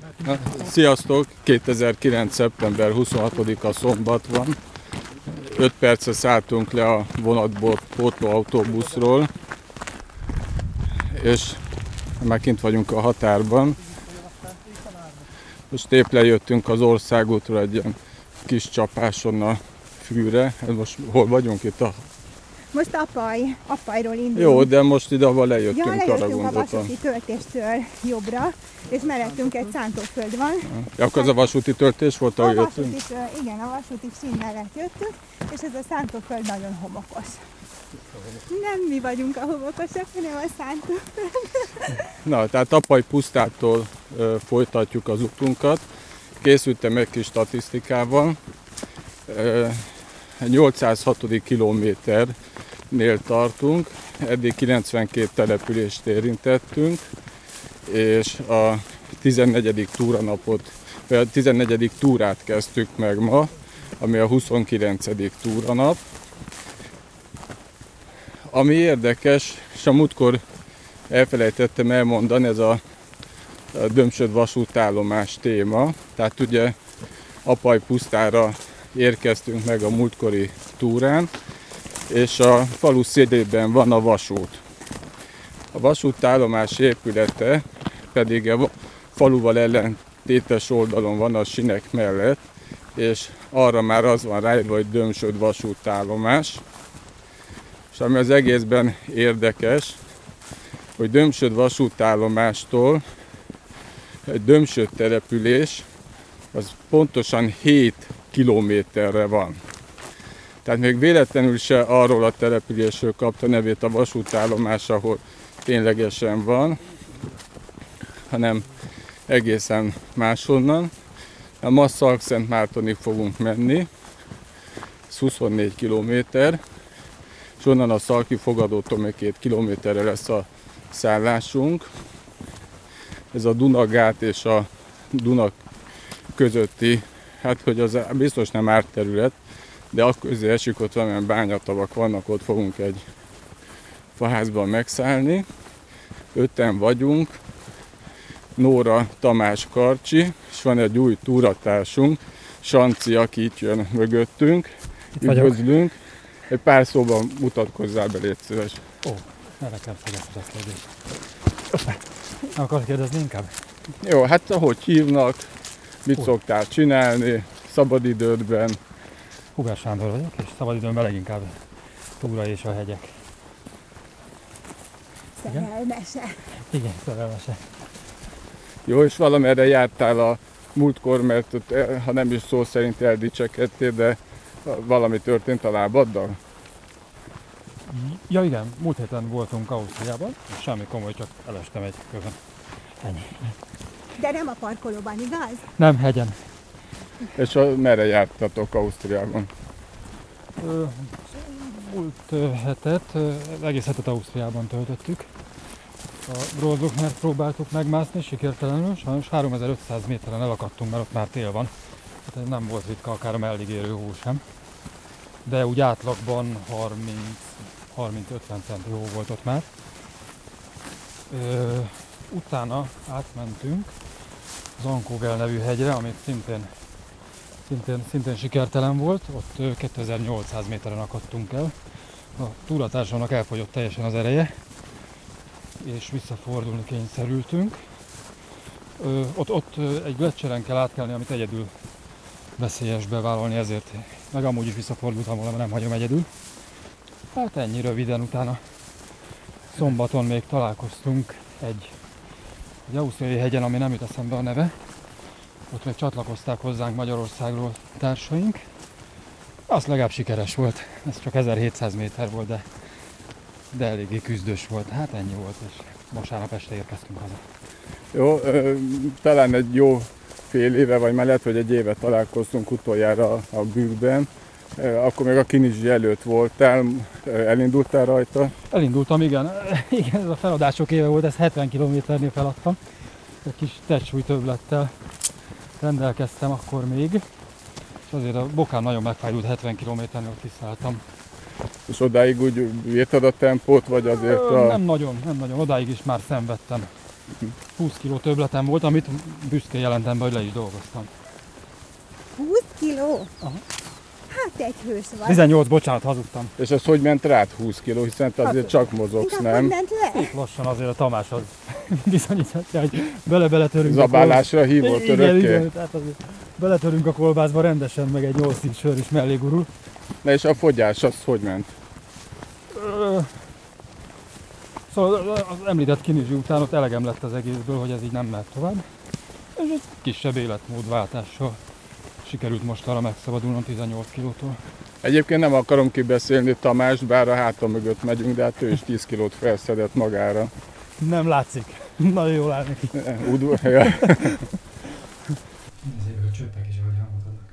Sziasztok! 2009. szeptember 26-a szombat van. 5 perce szálltunk le a vonatból pótlóautóbuszról, és már kint vagyunk a határban. Most épp lejöttünk az országútról egy ilyen kis csapáson a Fűre. Most hol vagyunk itt? Most Apajról indulunk. Jó, de most ide, ahol lejöttünk, lejöttünk arra a gondoltam. vasúti töltéstől jobbra, és mellettünk egy szántóföld van. Ja, akkor az a vasúti töltés volt, ahol jöttünk? Igen, a vasúti sín mellett jöttünk, és ez a szántóföld nagyon homokos. Nem mi vagyunk a homokosak, hanem a szántóföld. Na, tehát Apaj pusztától folytatjuk az utunkat. Készültem egy kis statisztikával. 806. kilométernél tartunk, eddig 92 települést érintettünk, és a 14. túranapot, vagy a 14. túrát kezdtük meg ma, ami a 29. túranap. Ami érdekes, és a múltkor elfelejtettem elmondani, ez a Dömsöd vasútállomás téma. Tehát ugye Apaj pusztára érkeztünk meg a múltkori túrán, és a falu szélében van a vasút. A vasútállomás épülete pedig a faluval ellentétes oldalon van a sinek mellett, és arra már az van ráírva, hogy Dömsöd vasútállomás. És ami az egészben érdekes, hogy Dömsöd vasútállomástól egy Dömsöd település az pontosan 7 kilométerre van. Tehát még véletlenül se arról a településről kapta nevét a vasútállomás, ahol ténylegesen van, hanem egészen máshonnan. Ma Szalkszentmártonig fogunk menni, ez 24 kilométer, és onnan a Szalki fogadótól még 2 kilométerre lesz a szállásunk. Ez a Dunagát és a Duna közötti, hát hogy az biztos nem árterület, de a közé esik, ott valamilyen bányatavak vannak, ott fogunk egy faházban megszállni. 5-en vagyunk, Nóra, Tamás, Karcsi, és van egy új túratársunk, Sanci, aki itt jön mögöttünk. Üdvözlünk. Egy pár szóban mutatkozzál be, légy szíves. Ó, erre kell fogadni a kérdést. Akarsz kérdezni inkább? Jó, hát ahogy hívnak, mit szoktál csinálni szabadidődben? Hubert Sándor vagyok, és szabadidőmben leginkább túra és a hegyek. Szerelmese. Igen, szerelmese. Jó, és valamerre jártál a múltkor, mert ott, ha nem is szó szerint eldicsekedtél, de valami történt a lábaddal? Ja igen, múlt héten voltunk Ausztriában, és semmi komoly, csak elestem egy kövön. Ennyi. De nem a parkolóban, igaz? Nem, hegyen. És merre jártatok Ausztriában? Múlt hetet, egész hetet Ausztriában töltöttük. A Brozognert próbáltuk megmászni, sikertelenül, sajnos 3500 méteren elakadtunk, mert ott már tél van. Tehát nem volt ritka, akár a mellig érő hó sem. De úgy átlagban 30-50 centi hó volt ott már. Utána átmentünk az Ankógel nevű hegyre, amit szintén sikertelen volt. Ott 2800 méteren akadtunk el. A túratársamnak elfogyott teljesen az ereje, és visszafordulni kényszerültünk. Ott egy gletscheren kell átkelni, amit egyedül veszélyes bevállalni, ezért meg amúgy is visszafordultam volna, mert nem hagyom egyedül. Hát ennyi röviden, utána szombaton még találkoztunk egy ausztriai hegyen, ami nem jut eszembe a neve. Ott még csatlakozták hozzánk Magyarországról társaink. Az legalább sikeres volt. Ez csak 1700 méter volt, de eléggé küzdős volt. Hát ennyi volt, és vasárnap este érkeztünk haza. Jó, talán egy jó fél éve, vagy már lehet, hogy egy éve találkoztunk utoljára a Bükkben. Akkor még a Kinizsi előtt voltál, elindultál rajta? Elindultam, igen. Igen, ez a feladások éve volt, ez 70 kilométernél feladtam. Egy kis tettsúly többlettel rendelkeztem akkor még. És azért a bokám nagyon megfájdult, 70 kilométernél kiszálltam. És odáig úgy írtad a tempót, vagy azért Nem nagyon. Odáig is már szenvedtem. 20 kiló többletem volt, amit büszkén jelentem be, hogy le is dolgoztam. 20 kiló? Aha. Hát egy hős vagy. 18, bocsánat, hazudtam. És az hogy ment rád 20 kiló, hiszen te azért csak mozogsz, Inkább nem? mindent le. Lassan azért a Tamás az bizonyíthatja, hogy bele-beletörünk. Zabálásra hívott Igen, örökké? igen, tehát azért beletörünk a kolbászba rendesen, meg egy 8 íz sör is mellé gurul. Na és a fogyás, az hogy ment? Szóval az említett kinizsi után ott elegem lett az egészből, hogy ez így nem mehet tovább. És egy kisebb életmódváltással sikerült most arra megszabadulnom 18 kilótól. Egyébként nem akarom kibeszélni Tamást, bár a hátam mögött megyünk, de hát ő is 10 kilót felszedett magára. Nem látszik. Nagyon jól áll neki. Ja. Ezért a csöppek is ahogy hangot adnak.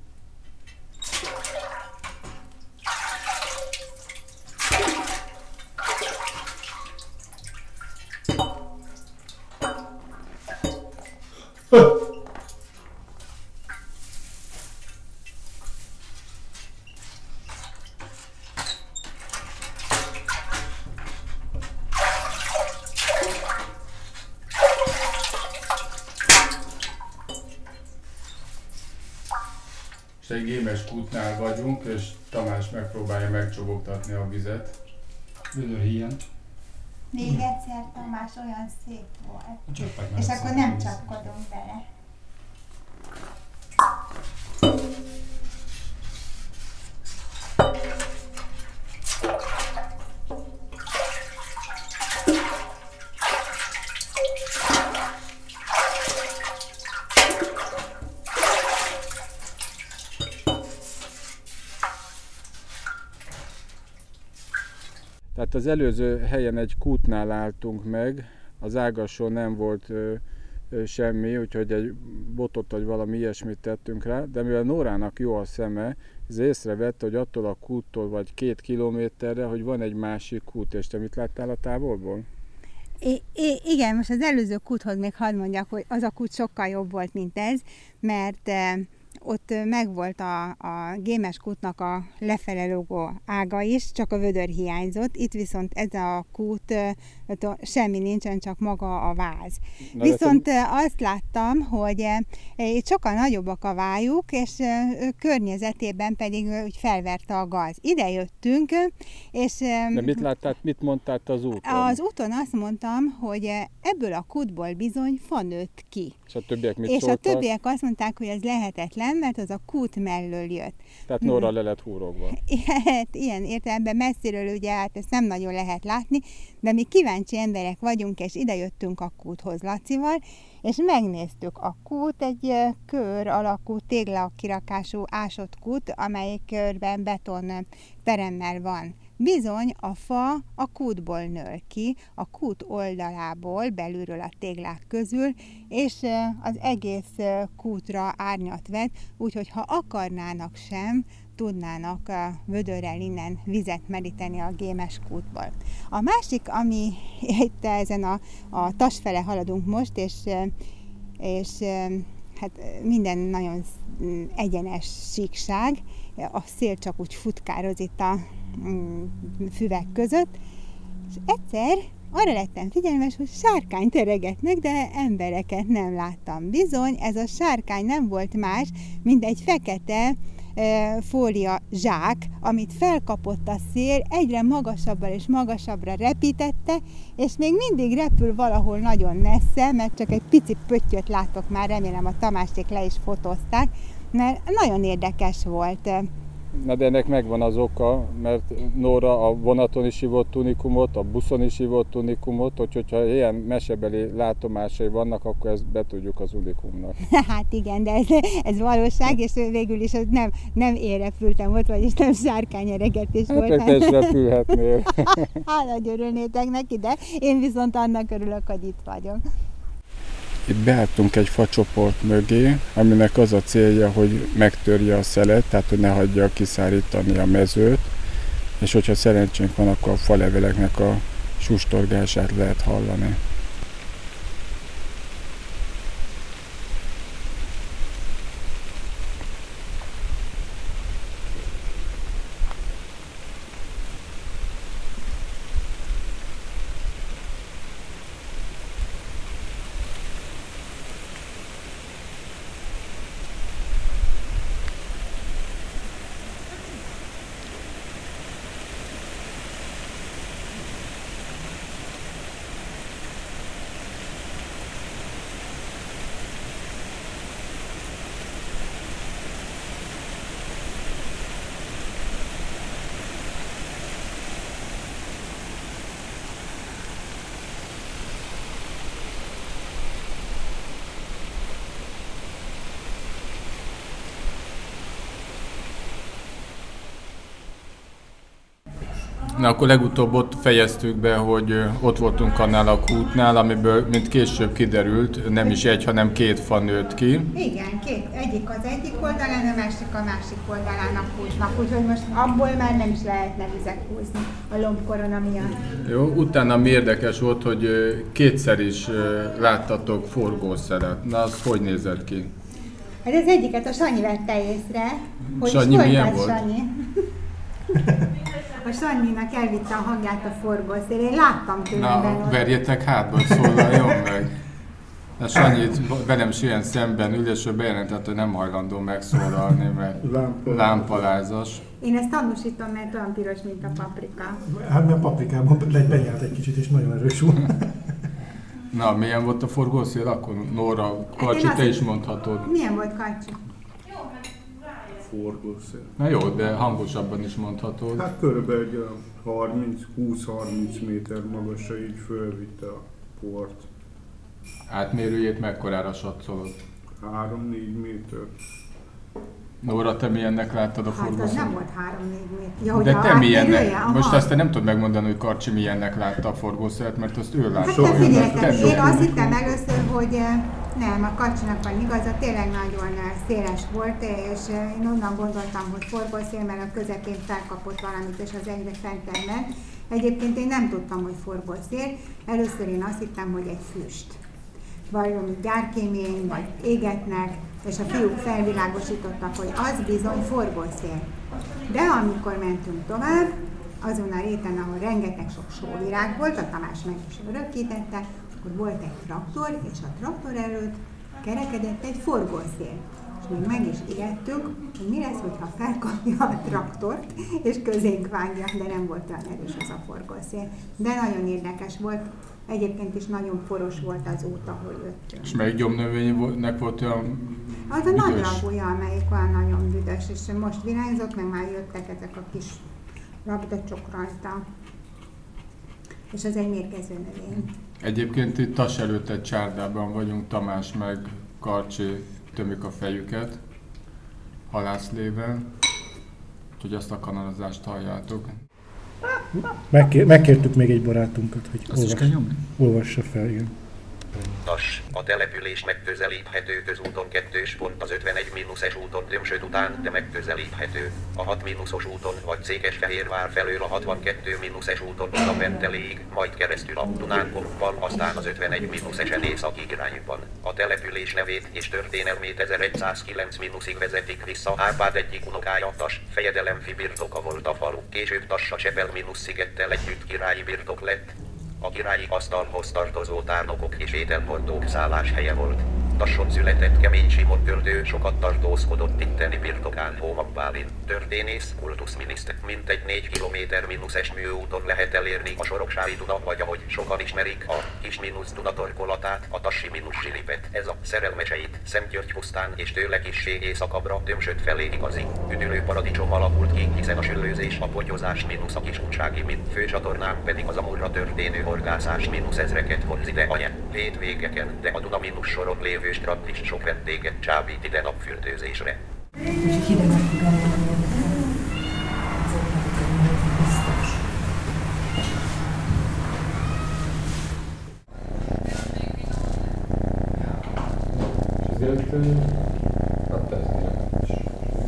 És egy gémes kútnál vagyunk, és Tamás megpróbálja megcsobogtatni a vizet. Vödörhíján. Még egyszer, Tamás, olyan szép volt. A csöppek És mellett akkor nem szoktam csapkodunk bele. Tehát az előző helyen egy kútnál álltunk meg, az ágasson nem volt semmi, úgyhogy egy botot vagy valami ilyesmit tettünk rá, de mivel Nórának jó a szeme, ez észrevette, hogy attól a kúttól vagy 2 kilométerre, hogy van egy másik kút, és te mit láttál a távolból? Igen, most az előző kúthoz még hadd mondjak, hogy az a kút sokkal jobb volt, mint ez, mert ott megvolt a gémes kútnak a lefele lógó ága is, csak a vödör hiányzott. Itt viszont ez a kút semmi nincsen, csak maga a váz. Na, viszont azt láttam, hogy itt sokkal nagyobbak a vájuk, és környezetében pedig úgy felverte a gaz. Ide jöttünk, és... De mit láttál, mit mondtál az úton? Az úton azt mondtam, hogy ebből a kútból bizony fa nőtt ki. És a többiek mit És szóltak? a többiek azt mondták, hogy ez lehetetlen, mert az a kút mellől jött. Tehát Nóra le lett húrogva. Hát, ilyen értelemben messziről ugye hát ezt nem nagyon lehet látni, de mi kíváncsi emberek vagyunk, és ide jöttünk a kúthoz Lacival, és megnéztük a kút, egy kör alakú téglakirakású ásott kút, amelyik körben beton peremmel van. Bizony a fa a kútból nől ki, a kút oldalából, belülről a téglák közül, és az egész kútra árnyat vett, úgyhogy ha akarnának sem, tudnának vödörrel innen vizet meríteni a gémes kútból. A másik, ami itt ezen a tas fele haladunk most, és hát minden nagyon egyenes síkság, a szél csak úgy futkároz itt a füvek között, és egyszer arra lettem figyelmes, hogy sárkány teregetnek, de embereket nem láttam. Bizony, ez a sárkány nem volt más, mint egy fekete fólia zsák, amit felkapott a szél, egyre magasabbra és magasabbra repítette, és még mindig repül valahol nagyon messze, mert csak egy pici pöttyöt látok már, remélem a Tamásék le is fotózták, mert nagyon érdekes volt. Na de ennek megvan az oka, mert Nóra a vonaton is ivott unikumot, a buszon is ivott unikumot, hogyha ilyen mesebeli látomásai vannak, akkor ezt betudjuk az unikumnak. Hát igen, de ez valóság, és végül is nem én repültem ott, vagyis nem sárkányeregetés volt. Hát te is repülhetnél. Hát, hogy örülnétek neki, de én viszont annak örülök, hogy itt vagyok. Itt beálltunk egy facsoport mögé, aminek az a célja, hogy megtörje a szelet, tehát hogy ne hagyja kiszárítani a mezőt, és hogyha szerencsénk van, akkor a faleveleknek a sustorgását lehet hallani. Na akkor legutóbb ott fejeztük be, hogy ott voltunk annál a kútnál, amiből, mint később kiderült, nem is egy, hanem 2 fa nőtt ki. Igen, egyik az egyik oldalán, a másik oldalán a kútnak, úgyhogy most abból már nem is lehetne vizet húzni a lombkorona miatt. Jó, utána mi érdekes volt, hogy 2-szer is láttatok forgószeret. Na, az hogy nézett ki? Hát az egyiket a Sanyi vette észre, hogy Sanyi milyen volt? Sanyi. A Sanyinak elvitte a hangját a forgószél, én láttam tőlem. Na, verjetek hátba, szólaljon meg. A Sanyit velem is ilyen szemben ül, és ő bejelentett, hogy nem hajlandó megszólalni, mert lámpalázas. Én ezt tanúsítom, mert olyan piros, mint a paprika. Hát mert a paprikában benyelt egy kicsit, és nagyon erős volt. Na, milyen volt a forgószél? Akkor Nóra, Karcsi, te is mondhatod. Milyen volt, Karcsi? Forgószél. Na jó, de hangosabban is mondhatod. Hát körülbelül egy 20-30 méter magasra így fölvitte a port. Átmérőjét mekkorára satszolod? 3-4 méter. Nóra, te milyennek láttad a Hát az forgószél? nem volt 3-4 méter. Ja, De te milyennek? Aha. Most azt te nem tudod megmondani, hogy Karcsi milyennek látta a forgószélt, mert azt ő látta. Hát te figyeljetek, én azt dokumentum. hittem először, hogy nem, a Karcsinak van igaza, tényleg nagyon széles volt, és én onnan gondoltam, hogy forgószél, mert a közepén felkapott valamit, és az egyre fentebb ment. Egyébként én nem tudtam, hogy forgószél, először én azt hittem, hogy egy füst. Valami gyárkémény, vagy égetnek, és a fiúk felvilágosítottak, hogy az bizony forgószél. De amikor mentünk tovább, azon a réten, ahol rengeteg sok sóvirág volt, a Tamás meg is örökítette, akkor volt egy traktor, és a traktor előtt kerekedett egy forgószél. És még meg is ijedtük, hogy mi lesz, hogyha felkapja a traktort, és közénk vágja, de nem volt olyan erős az a forgószél. De nagyon érdekes volt, egyébként is nagyon poros volt az út, ahol jöttünk. És melyik gyomnövénynek volt olyan Az a nagy büdös? rabója, amelyik olyan nagyon büdös, és most virágzott, meg már jöttek ezek a kis rabdacsok rajta. És az egy mérgező növény. Egyébként itt Tas előtt egy csárdában vagyunk, Tamás meg Karcsi tömik a fejüket halászlével, úgyhogy azt a kanalazást halljátok. Megkértük még egy barátunkat, hogy Azt is kell nyomni? olvassa fel, igen. Tas, a település megközelíthető közúton 2-s pont az 51-es úton Dömsöd után, de megközelíthető. A 6-os úton vagy Székesfehérvár felől a 62-es úton a Penteléig, majd keresztül a Dunánkokkal, aztán az 51-esen északi irányban. A település nevét és történelmét 1109-ig vezetik vissza. Árpád egyik unokája Tas, fejedelemfi birtoka volt a falu, később Tassa Csepel-szigettel együtt királyi birtok lett. A királyi asztalhoz tartozó tárnokok és ételhordók szálláshelye volt. Tasson született Kemény Simon Gördő, sokat tartózkodott itteni birtokán Hómak Bálint. Történész, kultuszminiszter, mintegy 4 kilométer mínuszes műúton lehet elérni a Soroksári Duna, vagy ahogy sokan ismerik, a kis mínusz Duna torkolatát, a Tassi mínusz Zsilipet. Ez a szerelmeseit Szentgyörgy pusztán és tőle kissé északabbra Dömsöd felé igazi üdülő paradicsom alakult ki, hiszen a süllőzés, a potyozás mínusz a Kisuncsági mint főcsatornán pedig az Amurra történő horgászás mínusz ezreket vonz ide a hétvégeken, de a Duna mínusz soron lévő strand is sok vendéget csábít ide napfürdőzésre. Ezért a tesztjének is.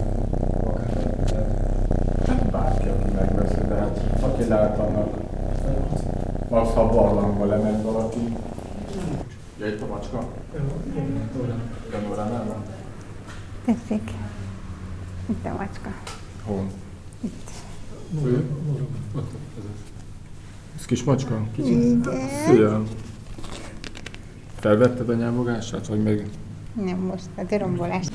Hát bárki, aki megveszi, de hát aki lát annak, az ha barlangba lemegy valaki. Ja, itt a macska? Ganóránál van? Tessék, itt a macska. Hol? Itt. Ott, ez kis macska? Igen. Szia! Felvetted a nyávogását, vagy még? Nem, most a dörombolás.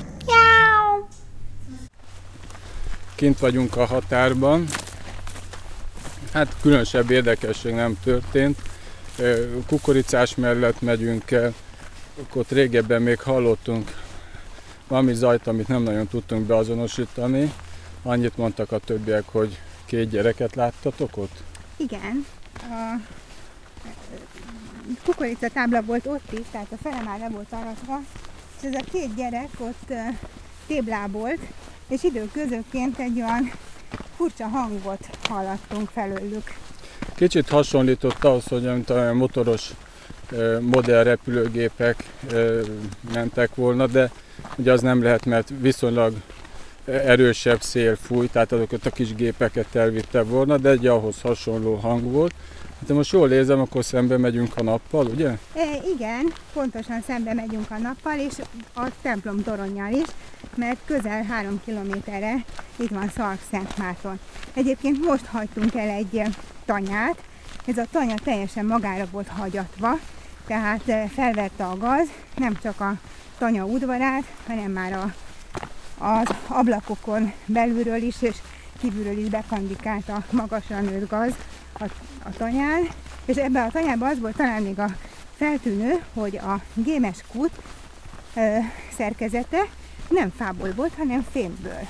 Kint vagyunk a határban. Hát különösebb érdekesség nem történt. Kukoricás mellett megyünk el. Ott régebben még hallottunk valami zajt, amit nem nagyon tudtunk beazonosítani. Annyit mondtak a többiek, hogy 2 gyereket láttatok ott? Igen. A kukoricatábla volt ott is, tehát a fele már le volt aratva, és ez a 2 gyerek ott téblábolt, és időközönként egy olyan furcsa hangot hallattunk felőlük. Kicsit hasonlított ahhoz, hogy a motoros modell repülőgépek mentek volna, de ugye az nem lehet, mert viszonylag erősebb szél fúj, tehát azokat a kis gépeket elvitte volna, de egy ahhoz hasonló hang volt. Hát most jól érzem, akkor szembe megyünk a nappal, ugye? Igen, pontosan szembe megyünk a nappal, és a templom toronnyal is, mert közel 3 kilométerre itt van Szarvszentmárton. Egyébként most hagytunk el egy tanyát, ez a tanya teljesen magára volt hagyatva, tehát felvette a gaz, nem csak a tanya udvarát, hanem már az ablakokon belülről is, és kívülről is bekandikált a magasra nőtt gaz a tanyán, és ebben a tanyában az volt talán még a feltűnő, hogy a gémes kút szerkezete nem fából volt, hanem fémből.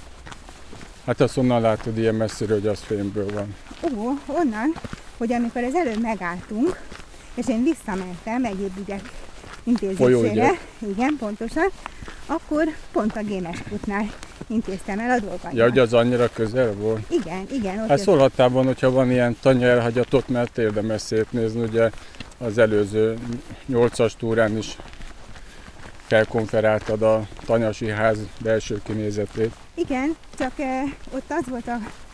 Hát azt onnan látod ilyen messziről, hogy az fémből van. Onnan, hogy amikor az előbb megálltunk, és én visszamentem egyéb ügyek intézésére, igen, pontosan, akkor pont a gémes kútnál intéztem el a dolgokat. Ja, hogy az annyira közel volt? Igen. Hát Szolhatában, hogyha van ilyen tanya elhagyatott, mert érdemes szétnézni, ugye az előző 8-as túrán is felkonferáltad a Tanyasi ház belső kinézetét. Igen, csak ott az volt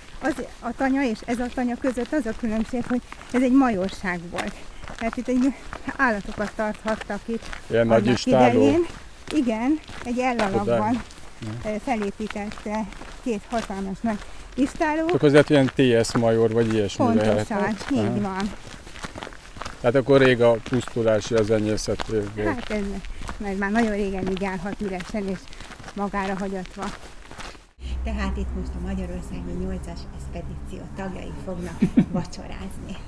a tanya és ez a tanya között az a különbség, hogy ez egy majorság volt. Tehát itt egy állatokat tarthattak itt. Ilyen nagy istáló. Igen, egy ellalakban felépített 2 hatalmas nagy istáló. Csak azért ilyen TS major, vagy ilyesmi lehet. Pontosan, így van. Tehát akkor rég a pusztulási az enyészetév volt. Hát ez mert már nagyon régen így állhat üresen és magára hagyatva. Tehát itt most a Magyarországi 8-as expedíció tagjai fognak vacsorázni.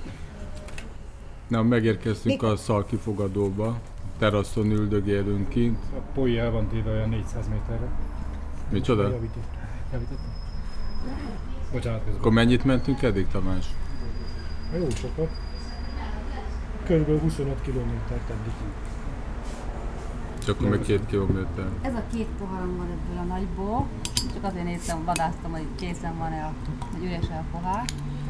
Na, megérkeztünk a szalkifogadóba, teraszon üldögélünk kint. A pólya el van téve olyan 400 méterre. Micsoda? Javítottam. Bocsánat közben. Akkor mennyit mentünk eddig, Tamás? Jó sokat. Körülbelül 25 kilométert eddig. Csak akkor meg 2 kilométer. Ez a 2 poharam van ebből a nagyból. Csak azért néztem, vadásztam, hogy készen van-e, hogy üres-e a pohár.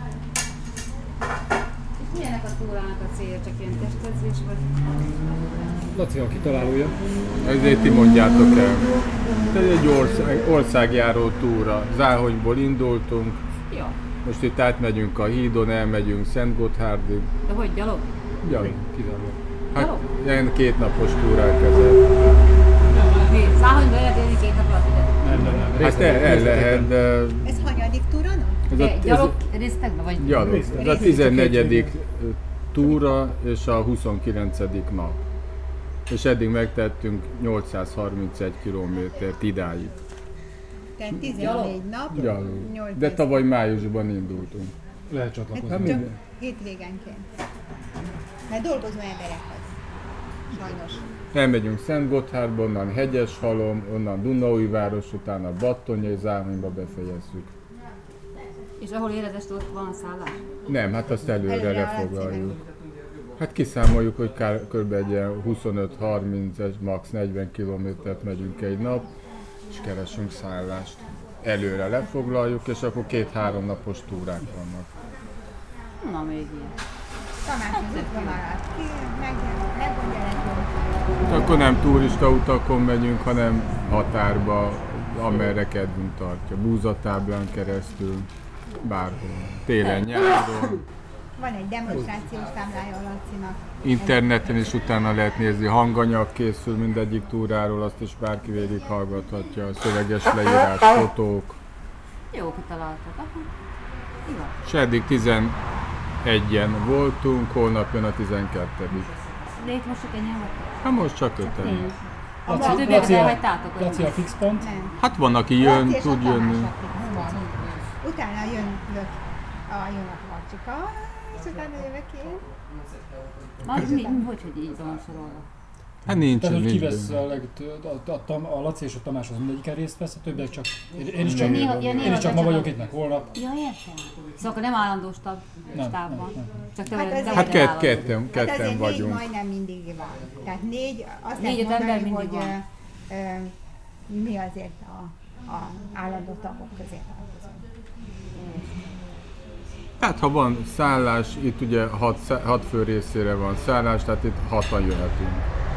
És milyenek a túrának a célja? Csak ilyen testedzés vagy? Laci a kitalálója. Ezért ti mondjátok el. Ez egy országjáró túra. Záhonyból indultunk. Jó. Most itt átmegyünk a hídon, elmegyünk Szentgotthárdig. De hogy, gyalog? Gyalog. Kizárólag. Hát ilyen 2 napos túrák ezek. Mi? Záhonyba lehet élni 2 nap alatt ide? Nem. Hát el lehet, de... Ez hanyadik túron? Gyalog résztekbe vagy? Gyalog. Ez a 14. túra és a 29. nap. És eddig megtettünk 831 kilométert idáig. Tehát 14 nap, Gyalog. 8 De tavaly májusban indultunk. Lehet csatlakozni. Hát csak hétvégenként. Mert dolgozó emberek vagy. Sajnos. Elmegyünk Szentgotthárba, onnan Hegyeshalom, onnan Dunaújváros, utána Battony és Záhonyba befejezzük. És ahol éredest, ott van szállás? Nem, hát azt előre Előre lefoglaljuk. Hát kiszámoljuk, hogy kb. Egy 25-30, max. 40 kilométert megyünk egy nap, és keresünk szállást. Előre lefoglaljuk, és akkor 2-3 napos túrák vannak. Na, még ilyen. Tamás az útvonalat ki, megmondja nekünk. Akkor nem turista utakon megyünk, hanem határba, amerre kedvünk tartja. Búzatáblán keresztül, bárhol. Télen, nyáron. Van egy demonstrációs táblája a Lacinak. Interneten is utána lehet nézni, hanganyag készül mindegyik túráról, azt is bárki végighallgathatja, a szöveges leírás, fotók. Jó kitaláltak. Jó. És eddig 11-en voltunk, holnap jön a 12. De itt most csak ennyi volt? Hát most csak 5-en. A többieket elhagytátok? vagy Laci a fix pont. Nem. Hát van, aki jön, Laci és a tud Tamás jönni. a fixpont. Utána jön a Marcsika, és utána jövök én. Hogy így van sorolva? Hát nincs, Tehát, hogy nincs. kivesz a Laci és a Tamás az mindegyiken részt vesz, a többiek csak... Én is néha csak ma vagyok itt, meg holnap. Ja, értem. Szóval akkor nem állandó stábban. Csak te vagy Hát te vagy ketten Hát azért 4 vagyunk. majdnem mindig van. Tehát 4, azt 4-5 lehet ember mondani, mindig hogy van. mi azért a állandó tagok közé tartozunk. Tehát ha van szállás, itt ugye 6 fő részére van szállás, tehát itt 6-an jöhetünk.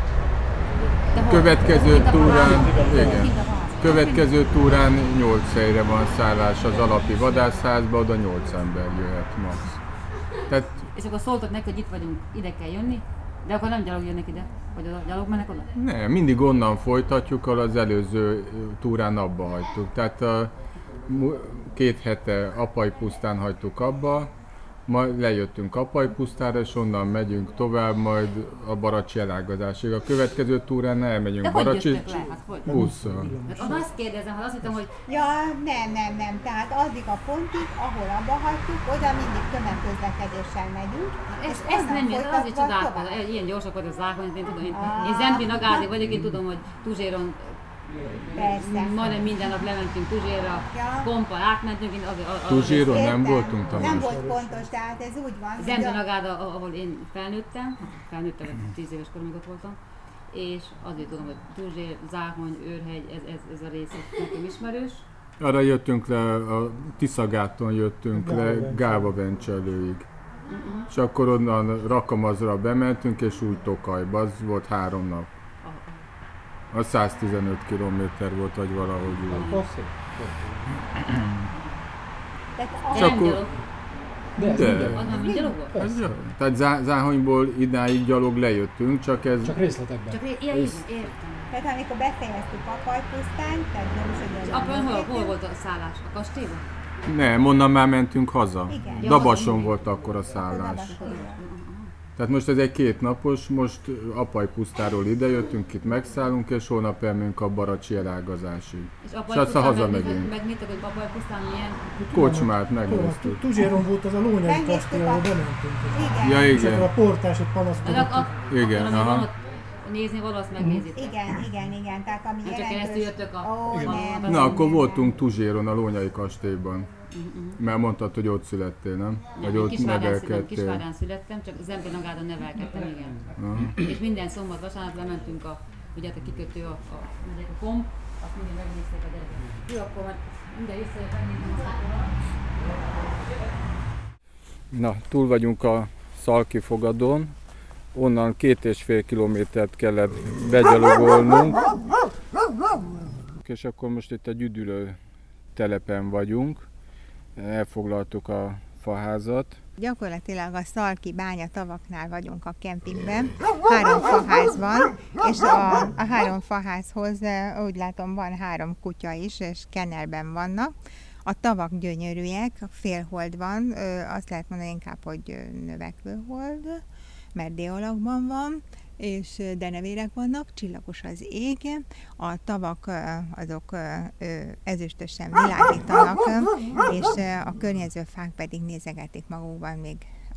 Következő túrán 8 helyre van szállás az alapi vadászházba, oda 8 ember jöhet max. Tehát, És akkor szóltak neki, hogy itt vagyunk, ide kell jönni, de akkor nem gyalog jönnek ide? Vagy oda gyalog mennek oda? nem, mindig onnan folytatjuk, ahol az előző túrán abba hagytuk. Tehát 2 hete Apajpusztán hagytuk abba, majd lejöttünk Apajpusztára, és onnan megyünk tovább, majd a Baracsi elágazásig. A következő túrán elmegyünk Baracsi. De hogy jöttek le? Hát hogy? Busszal. Hát azt kérdezem, hát azt hittem, hogy Ja, nem. Tehát addig a pontig, ahol abba hagytuk, oda mindig tömegközlekedéssel megyünk. ez nem jön, azért csodálkozom, ilyen gyorsak vagy a zákony, én tudom, én Zempi Nagádi vagyok, én tudom, hogy Tuzséron majdnem minden nap lementünk Tuzsérra, Kompal átmentünk, Tuzséron nem voltunk, Tamás? Nem volt pontos, tehát ez úgy van. Zempi Nagáda, ahol én felnőttem, 10 éves korig ott voltam, és azért tudom, hogy Tuzsér, Záhony, Őrhegy, ez a rész nekem ismerős. Arra jöttünk le, a Tiszagáton jöttünk le Gáva-Bencselőig. És akkor onnan Rakamazra bementünk, és úgy Tokajba, az volt 3 nap. A 115 kilométer volt, vagy valahogy úgy. És akkor... De. Gyalog volt? Tehát Záhonyból idáig gyalog lejöttünk, csak ez... Csak részletekben. Értem. Tehát amikor befejeztük Apajpusztán, tehát És akkor hol volt a szállás? A kastélyban? Nem, onnan már mentünk haza. Igen. Dabason volt akkor a szállás. Tehát most ez egy 2 napos, most Apajpusztáról idejöttünk, itt megszállunk, és holnap elmegyünk a Baracsi elágazásig. És aztán hazamegyünk. Megnéztek, hogy Apajpusztán milyen? Kocsmát megnéztük. Tuzséron volt az a Lónyai kastély, ahol bementünk. Igen. Ja, És akkor igen. a portásot panaszkodott. Igen, akkor, aha. van ott nézni való, azt megnézitek. Igen. Tehát ami Nem csak keresztül jöttök nem. Na, akkor voltunk Tuzséron, a Lónyai kastélyban. Mert mondtad, hogy ott születtél, nem? Vagy ott nevelkedtél. Kisvárán születtem, csak Zempi Nagádon nevelkedtem, igen. És minden szombat, vasárnap lementünk ugye a kikötő, a komp, azt mindig megnézték a gyerekek. Jó, akkor már minden visszajött, megnézem azt. Na, túl vagyunk a Szalki-fogadón. Onnan 2,5 kilométert kellett begyalogolnunk. És akkor most itt egy üdülő telepen vagyunk. Elfoglaltuk a faházat. Gyakorlatilag a Szalki bányatavaknál vagyunk a kempingben. 3 faház van, és a 3 faházhoz úgy látom van 3 kutya is, és kennelben vannak. A tavak gyönyörűek, félhold van, azt lehet mondani inkább, hogy növekvőhold, mert D alakban van, és denevérek vannak, csillagos az ég, a tavak azok ezüstösen világítanak, és a környező fák pedig nézegetik magukban még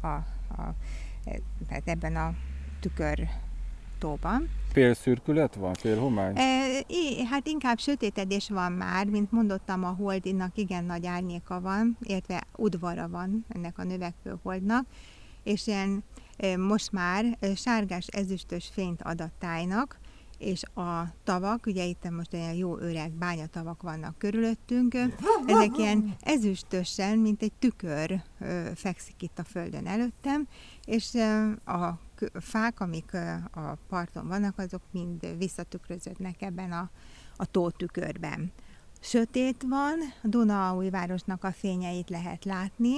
tehát ebben a tükörtóban. Félszürkület van? Félhomály? Hát inkább sötétedés van már, mint mondottam, a holdnak igen nagy árnyéka van, illetve udvara van ennek a növekvő holdnak, és ilyen most már sárgás ezüstös fényt ad a tájnak, és a tavak, ugye itt most olyan jó öreg bányatavak vannak körülöttünk, ezek ilyen ezüstösen, mint egy tükör fekszik itt a földön előttem, és a fák, amik a parton vannak, azok mind visszatükröződnek ebben a tótükörben. Sötét van, Dunaújvárosnak a fényeit lehet látni,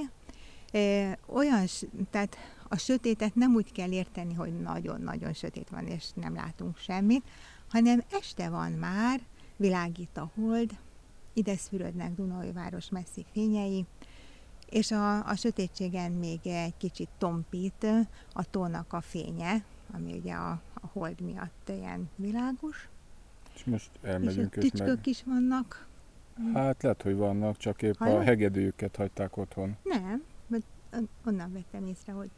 tehát a sötétet nem úgy kell érteni, hogy nagyon-nagyon sötét van, és nem látunk semmit, hanem este van már, világít a hold, ide szűrődnek Dunaújváros messzi fényei, és a sötétségen még egy kicsit tompít a tónak a fénye, ami ugye a hold miatt ilyen világos. És most elmegyünk és tücskök is vannak. Hát lehet, hogy vannak, csak épp a hegedűjüket hagyták otthon. Nem, onnan vettem észre, hogy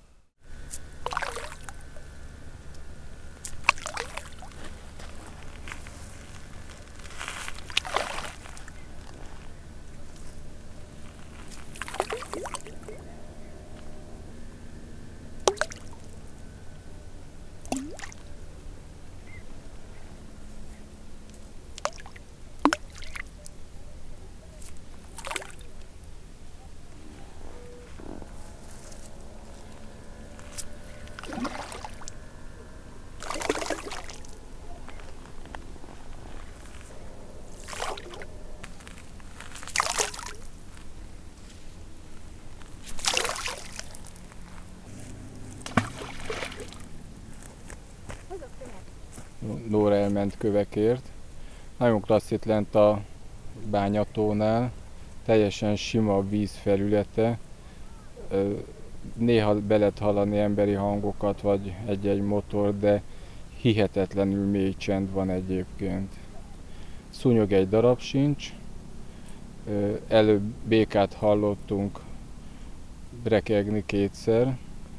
elment kövekért. Nagyon klassz itt lent a bányatónál, teljesen sima a víz felülete. Néha be lehet hallani emberi hangokat, vagy egy-egy motor, de hihetetlenül mély csend van egyébként. Szúnyog egy darab sincs. Előbb békát hallottunk rekegni kétszer.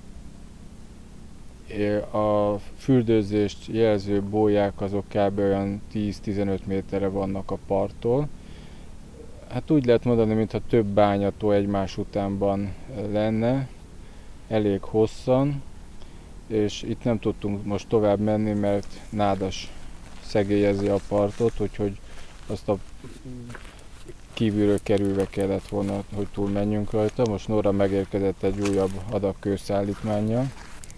A fürdőzést jelző bóják azok kb. Olyan 10-15 méterre vannak a parttól. Hát úgy lehet mondani, mintha több bányató egymás utánban lenne, elég hosszan, és itt nem tudtunk most tovább menni, mert nádas szegélyezi a partot, úgyhogy azt a kívülről kerülve kellett volna, hogy túl menjünk rajta. Most Nóra megérkezett egy újabb adag kőszállítmánnyal.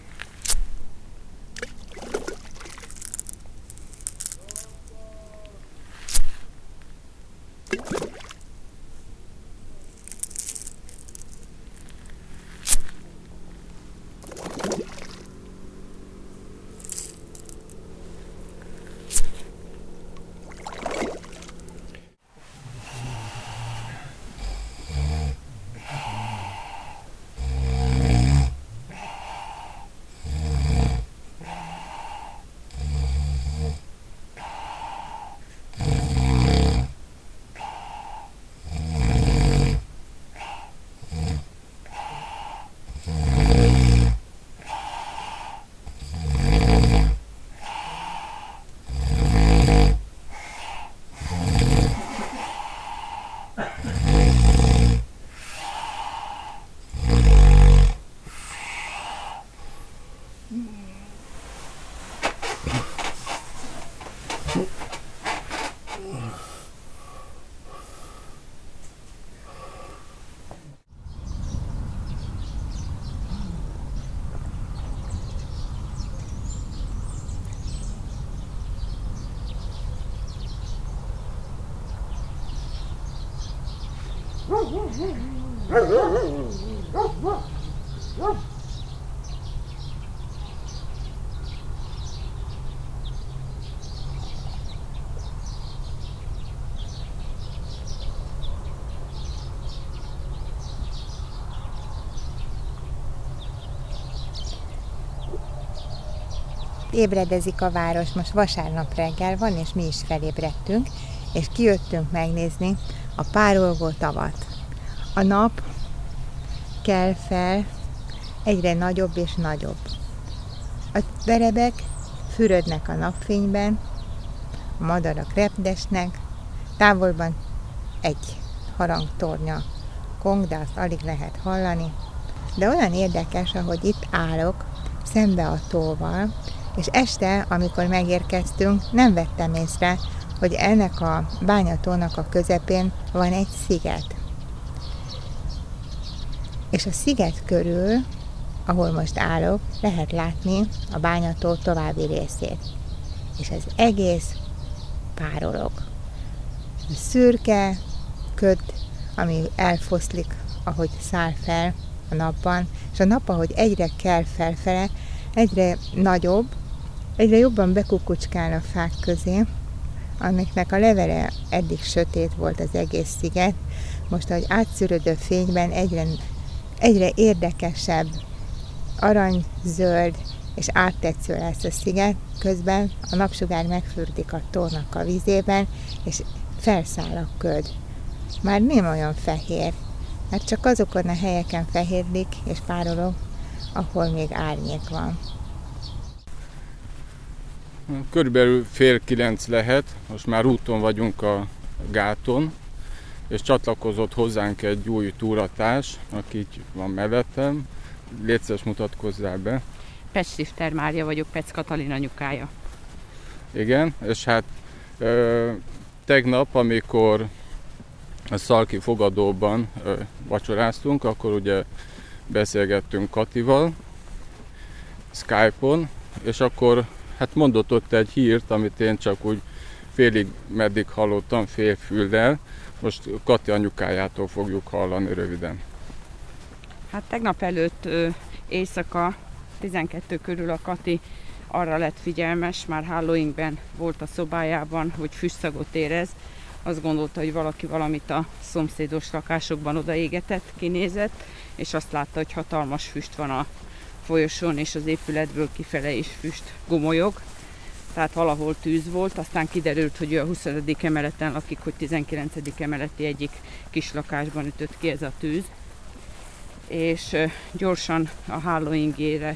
Ébredezik a város, most vasárnap reggel van, és mi is felébredtünk, és kijöttünk megnézni a párolgó tavat. A nap kel fel, egyre nagyobb és nagyobb. A verebek fürödnek a napfényben, a madarak repdesnek, távolban egy harangtornya kong, de azt alig lehet hallani. De olyan érdekes, ahogy itt állok, szembe a tóval, és este, amikor megérkeztünk, nem vettem észre, hogy ennek a bányatónak a közepén van egy sziget. És a sziget körül, ahol most állok, lehet látni a bányató további részét. És ez egész párolog. A szürke köd, ami elfoszlik, ahogy száll fel a napban, és a nap, ahogy egyre kell felfele, egyre nagyobb, egyre jobban bekukucskál a fák közé, amiknek a levele eddig sötét volt az egész sziget, most, ahogy átszűrődő fényben egyre érdekesebb, aranyzöld és áttetsző lesz a sziget, közben a napsugár megfürdik a tónak a vízében, és felszáll a köd. Már nem olyan fehér, mert csak azokon a helyeken fehérlik és párolog, ahol még árnyék van. Körülbelül 8:30 lehet, most már úton vagyunk a gáton, és csatlakozott hozzánk egy új túratárs, aki itt van mellettem. Légy szíves, mutatkozzál be. Pest Sifter Mária vagyok, Pec Katalin anyukája. Igen, és hát tegnap, amikor a Szalki fogadóban vacsoráztunk, akkor ugye beszélgettünk Katival Skype-on, és akkor hát mondott ott egy hírt, amit én csak úgy félig meddig hallottam, félfüllel. Most Kati anyukájától fogjuk hallani röviden. Hát tegnap előtt éjszaka 12 körül a Kati arra lett figyelmes, már Halloweenben volt a szobájában, hogy füstszagot érez. Azt gondolta, hogy valaki valamit a szomszédos lakásokban odaégetett, kinézett, és azt látta, hogy hatalmas füst van a folyosón, és az épületből kifele is füst gomolyog. Tehát valahol tűz volt, aztán kiderült, hogy ő a 20. emeleten lakik, hogy 19. emeleti egyik kis lakásban ütött ki ez a tűz. És gyorsan a hálóingére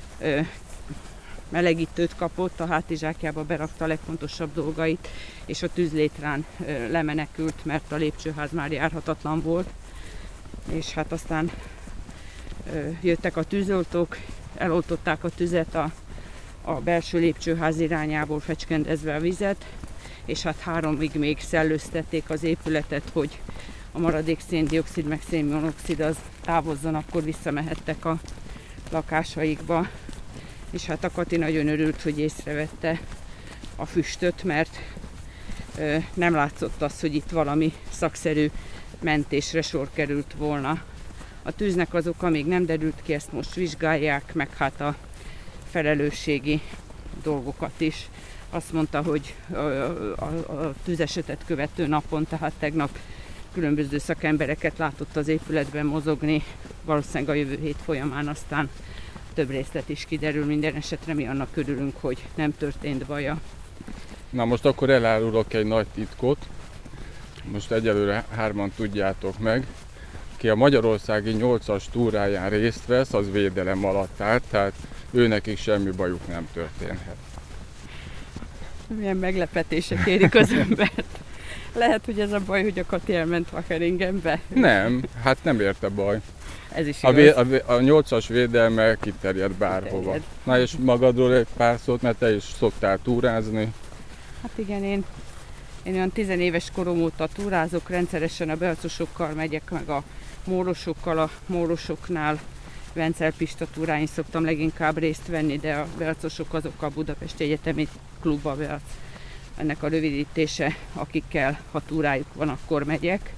melegítőt kapott, a hátizsákjába berakta a legfontosabb dolgait, és a tűzlétrán lemenekült, mert a lépcsőház már járhatatlan volt. És hát aztán jöttek a tűzoltók, eloltották a tüzet a belső lépcsőház irányából fecskendezve a vizet, és hát 3-ig még szellőztették az épületet, hogy a maradék széndioxid meg szénmonoxid az távozzon, akkor visszamehettek a lakásaikba. És hát a Kati nagyon örült, hogy észrevette a füstöt, mert nem látszott az, hogy itt valami szakszerű mentésre sor került volna. A tűznek az oka még nem derült ki, ezt most vizsgálják, meg hát a felelősségi dolgokat is. Azt mondta, hogy a tűzesetet követő napon, tehát tegnap különböző szakembereket látott az épületben mozogni, valószínűleg a jövő hét folyamán aztán több részlet is kiderül, minden esetre mi annak örülünk, hogy nem történt baja. Na most akkor elárulok egy nagy titkot, most egyelőre 3-an tudjátok meg. Aki a magyarországi 8-as túráján részt vesz, az védelem alatt áll, tehát őnekik semmi bajuk nem történhet. Milyen meglepetések érik az embert. Lehet, hogy ez a baj, hogy a Kati elment Vacheringenbe? Nem, hát nem érte baj. Ez is igaz. A 8-as védelme kiterjed bárhova. Kiterjed. Na és magadról egy pár szót, mert te is szoktál túrázni. Hát igen, én olyan 10 éves korom óta túrázok, rendszeresen a beacosokkal megyek, meg a mórosokkal, a mórosoknál Vencel Pista túráin szoktam leginkább részt venni, de a beacosok azok a Budapesti Egyetemi Klubba Beac. Ennek a rövidítése, akikkel, ha túrájuk van, akkor megyek.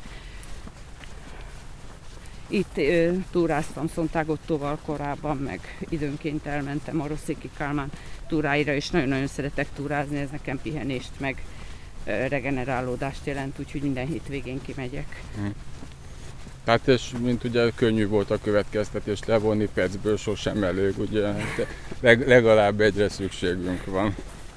Itt túráztam Szontág Ottóval korábban, meg időnként elmentem a Rosszéki Kálmán túráira, és nagyon-nagyon szeretek túrázni, ez nekem pihenést, meg regenerálódást jelent, úgyhogy minden hétvégén kimegyek. Hát és mint ugye könnyű volt a következtetést levonni, percből sosem elég, ugye legalább egyre szükségünk van.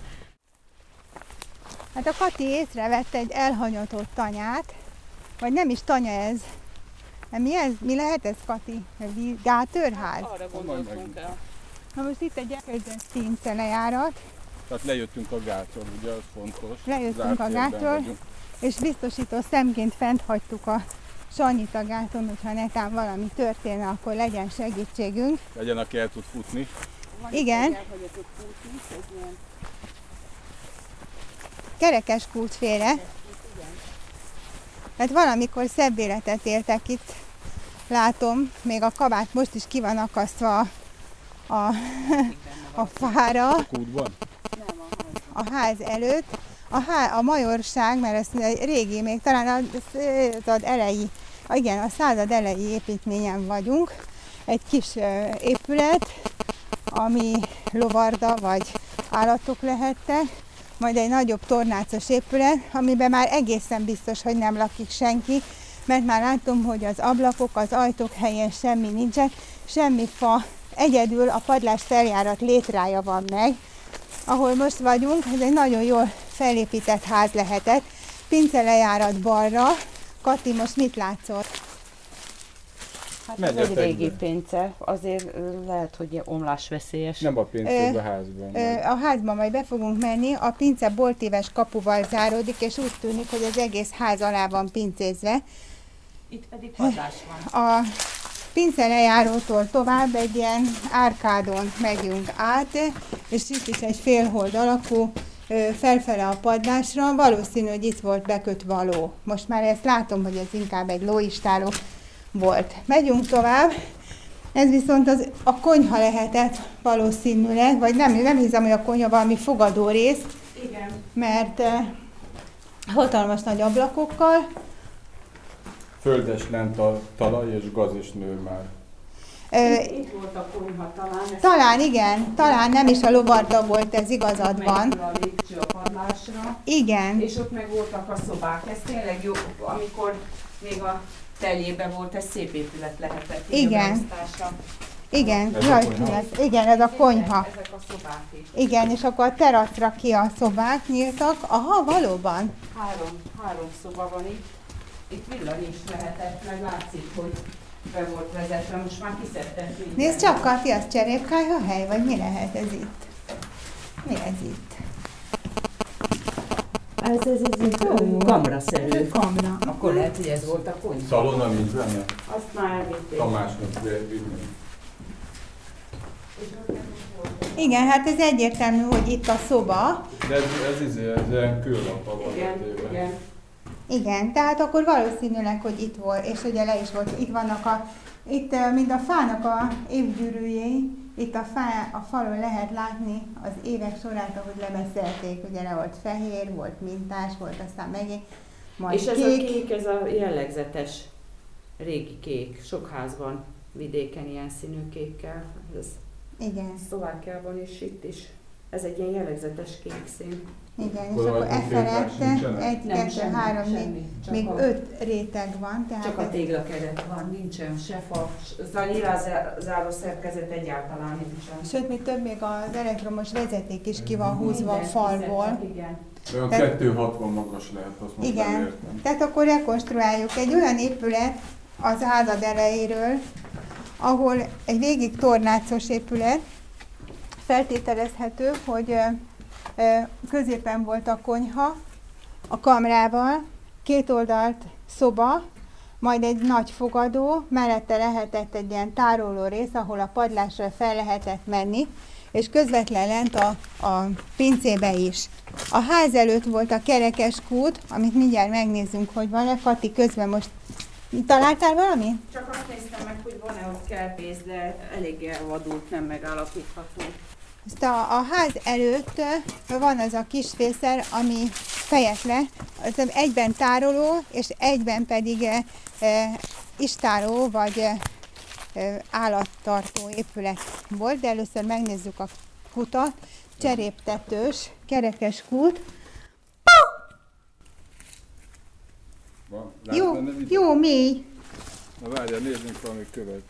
Hát a Kati észrevette egy elhanyatott tanyát, vagy nem is tanya ez. Mi ez? Mi lehet ez, Kati? Gátőrház? Arra gondoltunk el. Na most itt egy elkezdett pince lejárat. Tehát lejöttünk a gátról, ugye az fontos. Lejöttünk a gátról, és biztosító szemként fent hagytuk a Sanyit a gáton, hogyha netán valami történne, akkor legyen segítségünk. Legyen, aki el tud futni. Igen. Kerekes kútféle. Tehát valamikor szebb életet éltek itt. Látom, még a kabát most is ki van akasztva a fára. A kútban? A ház előtt. A majorság, mert ez régi, még talán a század elejé építményen vagyunk. Egy kis épület, ami lovarda vagy állatok lehettek, majd egy nagyobb tornácos épület, amiben már egészen biztos, hogy nem lakik senki, mert már látom, hogy az ablakok, az ajtók helyén semmi nincsen, semmi fa, egyedül a padlás feljárat létrája van meg. Ahol most vagyunk, ez egy nagyon jól felépített ház lehetett, pince lejárat balra. Kati, most mit látszol? Hát ez egy régi pince, azért lehet, hogy omlásveszélyes. Nem a pincében, a házban. A házban majd be fogunk menni, a pince boltíves kapuval záródik, és úgy tűnik, hogy az egész ház alá van pincézve. Itt pedig padlás van. A pince lejárótól tovább egy ilyen árkádon megyünk át, és itt is egy félhold alakú, felfele a padlásra, valószínű, hogy itt volt bekötve a ló. Most már ezt látom, hogy ez inkább egy lóistáló volt. Megyünk tovább, ez viszont a konyha lehetett valószínűleg, vagy nem hiszem, hogy a konyha, valami fogadó rész. Igen. Mert hatalmas nagy ablakokkal. Földes lent a talaj, és gaz is nő már. Itt volt a konyha talán. Talán igen, talán nem is a lovarda volt, ez igazad van. A lépcső a padlásra. Igen. És ott meg voltak a szobák. Ez tényleg jó, amikor még a teljében volt, ez szép épület lehetett. Igen. Igen, jaj, igen, ez a konyha. Ezek a szobák is. Igen, és akkor a teraszra ki a szobák nyíltak. Aha, valóban. Három szoba van itt. Itt villany is lehetett, meg látszik, hogy be volt vezetve. Most már kiszedtek mindent. Nézd csak, Kati, az cserépkályha hely, vagy mi lehet ez itt? Mi ez itt? Ez kamraszerű. Kamra. Akkor lehet, hogy ez volt a konyha. Szalonna nincs benne? Azt már elvitték. Tamásnak vinni. Igen, hát ez egyértelmű, hogy itt a szoba. De ez ilyen kőlappal van Igen, téve. igen. Igen, tehát akkor valószínűleg, hogy itt volt, és ugye le is volt, itt vannak itt mind a fának a évgyűrűjei, itt a falon lehet látni az évek sorát, ahogy lebeszélték, ugye le volt fehér, volt mintás, volt aztán megint, majd És ez kék. a kék, ez a jellegzetes régi kék. Sok házban vidéken ilyen színű kékkel. Ez Igen, Szlovákiában is, itt is. Ez egy ilyen jellegzetes kék szín. igen, és Akkor akkor rajtunk felette fényfás nincsenek? 1, 2, 3, 4, Csak még a- 5 réteg van, tehát Csak a ez- téglakeret van, nincsen se fa. Az a lilázáró szerkezet egyáltalán nincsen. sőt, még több, még az elektromos vezeték is ki van húzva a Minden falból. kiszedtek, igen. Olyan Tehát- 260 magas lehet, azt most Igen. nem értem. Tehát akkor rekonstruáljuk egy olyan épület az házad elejéről, ahol egy végig tornácos épület, feltételezhető, hogy középen volt a konyha, a kamrával, két oldalt szoba, majd egy nagy fogadó, mellette lehetett egy ilyen tároló rész, ahol a padlásra fel lehetett menni, és közvetlen lent a pincébe is. A ház előtt volt a kerekes kút, amit mindjárt megnézzünk, hogy van-e. Kati, közben most találtál valami? Csak azt néztem meg, hogy van-e ott kertész, de elég elvadult, nem megállapítható. Ezt a ház előtt van az a kis fészer, ami fejetlen, az egyben tároló, és egyben pedig istáló vagy állattartó épület volt, de először megnézzük a kutat. Cseréptetős, kerekes kút. Van? Látsz Jó, benne videó? jó, mély. Na várjál, nézzünk valami követ.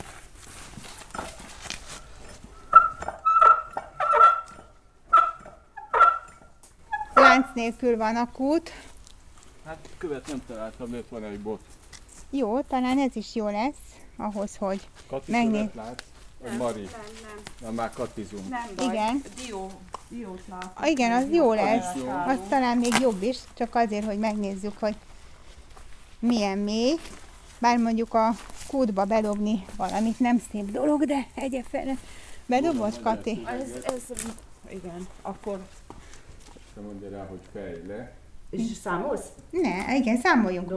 Lánc nélkül van a kút. Hát követ nem találtam, de ott van egy bot. Jó, talán ez is jó lesz, ahhoz, hogy Kati Megnéz. követ látsz? Vagy Mari? Na már katizunk. Nem baj. igen. Diót látok. Igen, az jó lesz. jó. Az talán még jobb is, csak azért, hogy megnézzük, hogy milyen mély. Bár mondjuk a kútba bedobni valamit nem szép dolog, de egyefele. Bedobod, Kati? Ez, igen, akkor... Te mondja rá, hogy fejle. És számolsz? Ne, igen, számoljunk.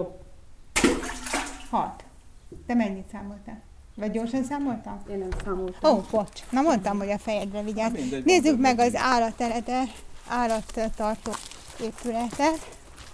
6. Te mennyit számoltál? Vagy gyorsan számoltál? Én nem számoltam. Ó, bocs. Na mondtam, hogy a fejedre vigyázz. Mindegy, Nézzük mondod, meg az mindegy. állattartó épületet.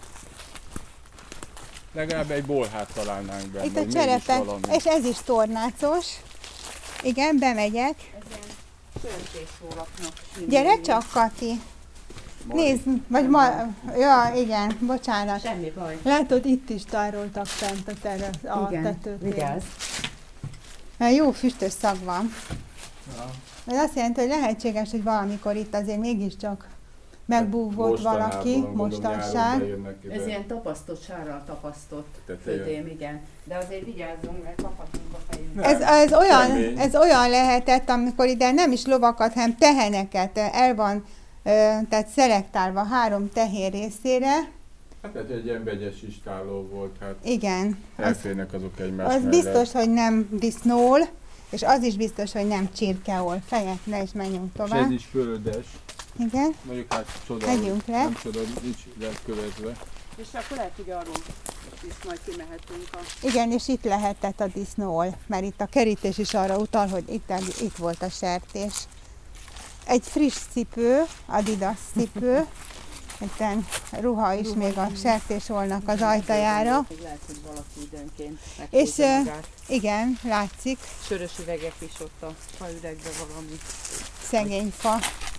Legalább egy bolhát találnánk benne. Itt a vagy cserepek, mégis valami. és ez is tornácos. Igen, bemegyek. Sörtésólapnak. Gyere csak, Kati. Nézd, vagy ma... Ja, igen, bocsánat. Semmi baj. Látod, itt is tároltak fent a tetőtén. vigyázz. Jó füstös szag van. Ez azt jelenti, hogy lehetséges, hogy valamikor itt azért mégiscsak megbúvott valaki, mostanság. Ez ilyen tapasztott, sárral tapasztott Teteje. födém, igen. De azért vigyázzunk, mert kaphatunk a fejünkbe. Ez olyan lehetett, amikor ide nem is lovakat, hanem teheneket el van tehát szelektálva 3 tehén részére. Hát ez egy ilyen vegyes istáló volt, hát Igen. elférnek azok egymás Az mellett. biztos, hogy nem disznól, és az is biztos, hogy nem csirkeol. Fejet le, és menjünk És tovább. ez is földes. Igen. Mondjuk hát csoda, Megyünk le. nem csoda, nincs követve. És akkor lehet, hogy arról is majd kimehetünk a... Igen, és itt lehetett a disznól, mert itt a kerítés is arra utal, hogy itt volt a sertés. Egy friss cipő, Adidas cipő, Itten ruha is még a sertésholnak az ajtajára. Lehet, hogy valaki időnként És meghúzza magát. igen, látszik, Sörös üvegek is ott a faüregben valami. szegény fa.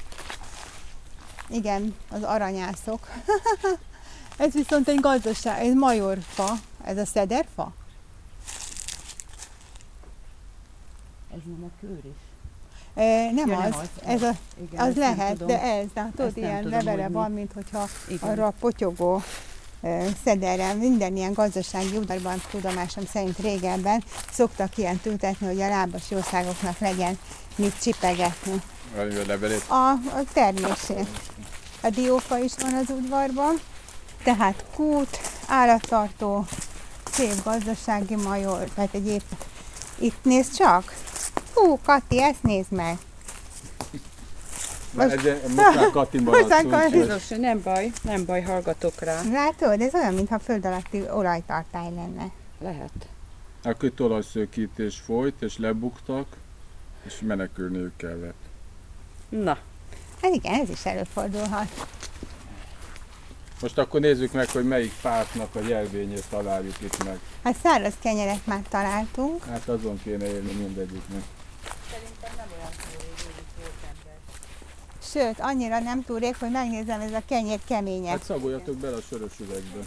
Igen, az aranyászok. Ez viszont egy gazdaság, ez majorfa, ez a szederfa? Ez nem a kőr is. Nem Ja, nem az, az. ez a, Igen, az ezt nem lehet, tudom. de ez, de tudod, Ezt nem ilyen tudom, levele hogy van, mi. mint hogyha Igen. arra a potyogó szederre, minden ilyen gazdasági udvarban tudomásom szerint régebben szoktak ilyen tüntetni, hogy a lábas jószágoknak legyen mit csipegetni. A levelét. A termését. A diófa is van az udvarban, tehát kút, állattartó, szép gazdasági major, tehát egy épp... Itt nézd csak! Hú, Kati, ezt nézd meg! Most már Kati maradt. Biztos, nem baj, hallgatok rá. Látod, ez olyan, mintha föld alatti olajtartály lenne. Lehet. Akkor talajszőkítés folyt, és lebuktak, és menekülniük kellett. Na, Hát igen, ez is előfordulhat. Most akkor nézzük meg, hogy melyik pártnak a jelvényét találjuk itt meg. Hát száraz kenyeret már találtunk. Hát azon kéne élni mindegyiknek. Sőt, annyira nem túl rég, hogy megnézem, ez a kenyér keményebb. Hát szagoljatok bele a sörös üvegbe.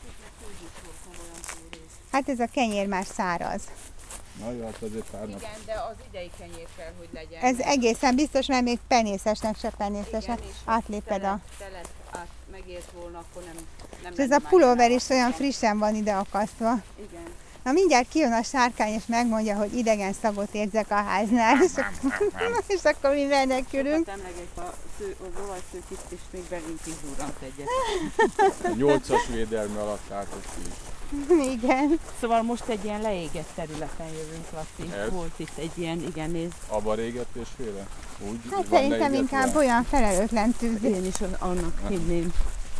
Hát ez a kenyér már száraz. Na jó, hát azért pár nap. igen, de az idei kenyér kell, hogy legyen. Ez egészen biztos, mert még penészesnek se penészes, Igen, és ha átléped a... telet át megért volna, akkor nem És ez menne a már pulóver el. is olyan frissen van ide akasztva. Igen. Na mindjárt kijön a sárkány, és megmondja, hogy idegen szagot érzek a háznál, és akkor mi menekülünk. Sokat emleget az olajszőkít, és még belünk is durrant egyet. 8-as védelme alatt álltok ki. Igen. Szóval most egy ilyen leégett területen jövünk, Laci. Ez? Volt itt egy ilyen, igen, nézd. Abba régetésféle? Úgy Hát van szerintem leégetve? inkább olyan felelőtlen tűz. Én is annak hinném.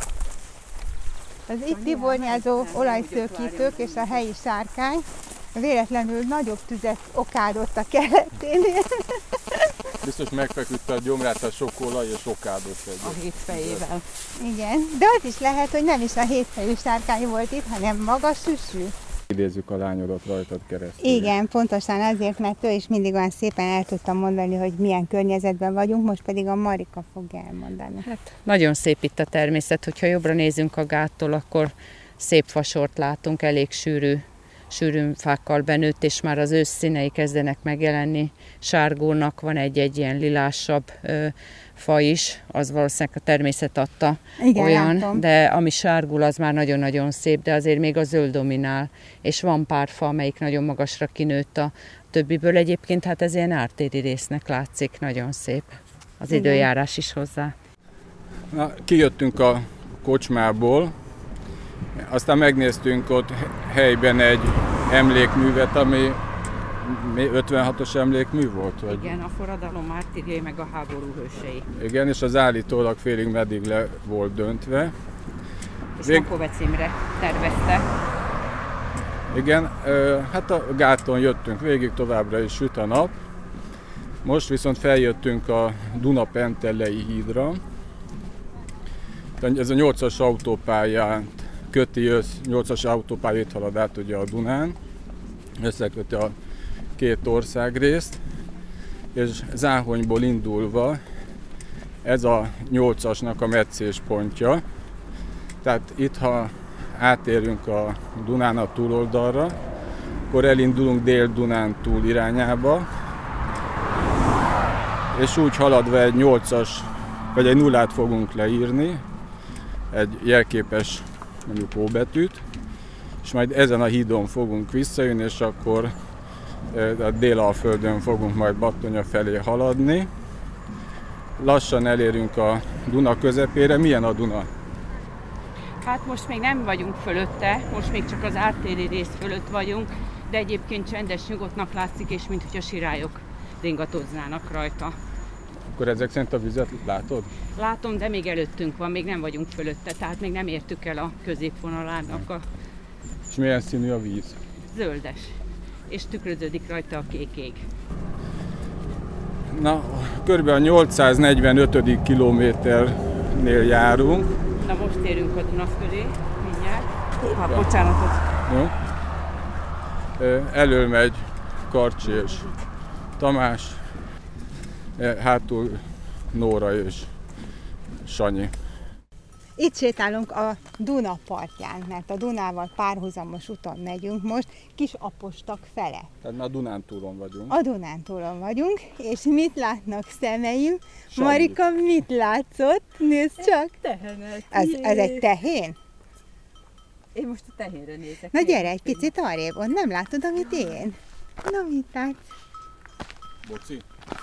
Az itt tibornyázó olajszőkítők és a helyi sárkány véletlenül nagyobb tüzet okádott a keleténél. Biztos megfeküdte a gyomrát a sok olaj és okádott A egyet. 7 fejével. Igen, de az is lehet, hogy nem is a hétfejű sárkány volt itt, hanem maga süsű. Idézzük a lányodat rajtad keresztül. Igen, pontosan azért, mert ő is mindig olyan szépen el tudta mondani, hogy milyen környezetben vagyunk, most pedig a Marika fogja elmondani. Hát nagyon szép itt a természet, hogyha jobbra nézünk a gáttól, akkor szép fasort látunk, elég sűrű fákkal benőtt, és már az ősz színei kezdenek megjelenni. Sárgónak van egy ilyen lilásabb fa is, az valószínűleg a természet adta. Igen, olyan, látom. de ami sárgul, az már nagyon-nagyon szép, de azért még a zöld dominál, és van pár fa, amelyik nagyon magasra kinőtt a többiből. Egyébként hát ez ilyen ártéri résznek látszik, nagyon szép. Az Igen. időjárás is hozzá. Na, kijöttünk a kocsmából, aztán megnéztünk ott helyben egy emlékművet, ami 56-os emlékmű volt? Vagy? Igen, a forradalom mártírjai meg a háború hősei. Igen, és az állítólag félig meddig le volt döntve. És Makovec Imre tervezte. Igen, hát a gáton jöttünk végig, továbbra is süt a nap. Most viszont feljöttünk a Duna-Pentellei hídra. Ez a 8-as autópályát köti, 8-as autópálya itt halad át ugye a Dunán, összeköti a két országrészt, és Záhonyból indulva ez a 8-asnak a meccéspontja. Tehát itt, ha átérünk a Dunán a túloldalra, akkor elindulunk Dél-Dunán túl irányába, és úgy haladva egy 8-as, vagy egy 0-át fogunk leírni, egy jelképes mondjuk óbetűt, és majd ezen a hídon fogunk visszajönni, és akkor a Délalföldön fogunk majd Battonya felé haladni. Lassan elérünk a Duna közepére. Milyen a Duna? Hát most még nem vagyunk fölötte, most még csak az ártéri rész fölött vagyunk, de egyébként csendes, nyugodtnak látszik, és mintha sirályok ringatoznának rajta. Akkor ezek szerint a vizet látod? Látom, de még előttünk van, még nem vagyunk fölötte, tehát még nem értük el a középvonalának a És milyen színű a víz? zöldes, és tükröződik rajta a kék ég. Na, kb. A 845. kilométernél járunk. Na most érünk a Duna fölé, mindjárt. Bocsánatot. No. Elől megy Karcsi és Tamás, hátul Nóra és Sanyi. Itt sétálunk a Duna partján, mert a Dunával párhuzamos úton megyünk most, Kisapostak fele. Tehát már Dunántúlon vagyunk. A Dunántúlon vagyunk, és mit látnak szemeim? Sanyi. Marika, mit látszott? Nézd csak! Tehenet. Ez egy tehén? Én most a tehénre nézek. Na gyere egy picit arrébb, ott nem látod, amit én? Na mit látsz? Boci?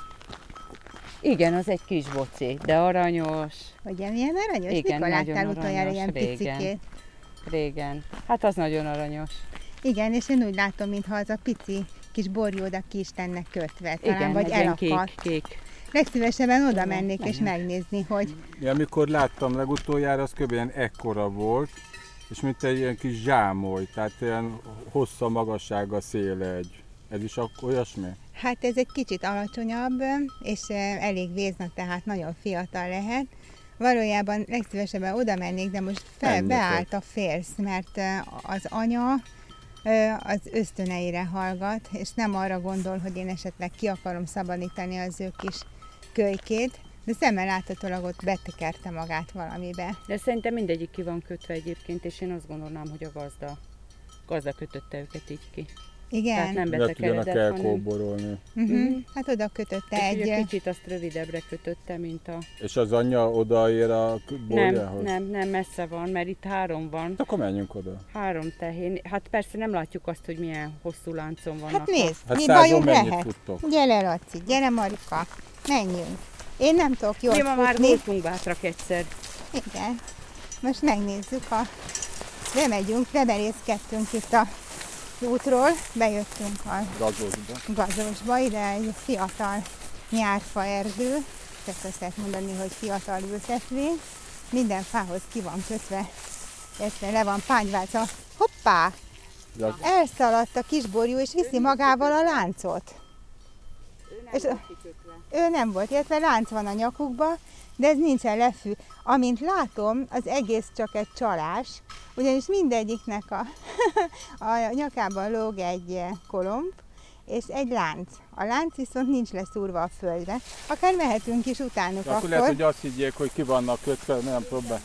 Igen, az egy kis boci, de aranyos. Ugye milyen aranyos? Igen, mikor nagyon láttál utoljára aranyos, ilyen régen. picikét? Régen. Hát az nagyon aranyos. Igen, és én úgy látom, mintha az a pici kis borjóda ki is lenne kötve, talán, Igen, vagy egy ilyen elakadt. kék. Legszívesebben oda mennék és megnézni, hogy Ja, amikor láttam legutoljára, az kb. Ilyen ekkora volt, és mint egy ilyen kis zsámoly, tehát ilyen hossza, magassága, széle egy. Ez is olyasmi? hát ez egy kicsit alacsonyabb, és elég vézna, tehát nagyon fiatal lehet. Valójában legszívesebben oda mennék, de most beállt a férsz, mert az anya az ösztöneire hallgat, és nem arra gondol, hogy én esetleg ki akarom szabadítani az ő kis kölykét, de szemmel láthatólag ott betekerte magát valamibe. De szerintem mindegyik ki van kötve egyébként, és én azt gondolnám, hogy a gazda kötötte őket így ki. Igen? Tehát nem Mert tudjanak betekeredett, hanem... elkóborolni. Hát oda kötötte És ugye egy... kicsit azt rövidebbre kötötte, mint a... És az anyja odaér a borjához? Nem, messze van, mert itt 3 van. Akkor menjünk oda. 3 tehén. Hát persze nem látjuk azt, hogy milyen hosszú láncon vannak. Hát nézd, Hát mi 100-on bajunk mennyit lehet? futtok? Gyere Laci, gyere Marika, menjünk. Én nem tudok jól Mi ma már futni. voltunk bátrak egyszer. Igen. Most megnézzük bemegyünk, bemerészkedtünk itt a útról, bejöttünk a Gazosba, ide egy fiatal nyárfa erdő, ezt azt lehet mondani, hogy fiatal ültetvény. Minden fához ki van kötve, illetve le van pányválca. Hoppá! Elszaladt a kisborjú, és viszi magával a láncot. Ő nem volt, illetve lánc van a nyakukba, de ez nincsen lefű. Amint látom, az egész csak egy csalás, ugyanis mindegyiknek a nyakában lóg egy kolomb, és egy lánc. A lánc viszont nincs leszúrva a földre. Akár mehetünk is utánuk akkor. Lehet, hogy azt higgyék, hogy ki vannak kötve, nem próbál.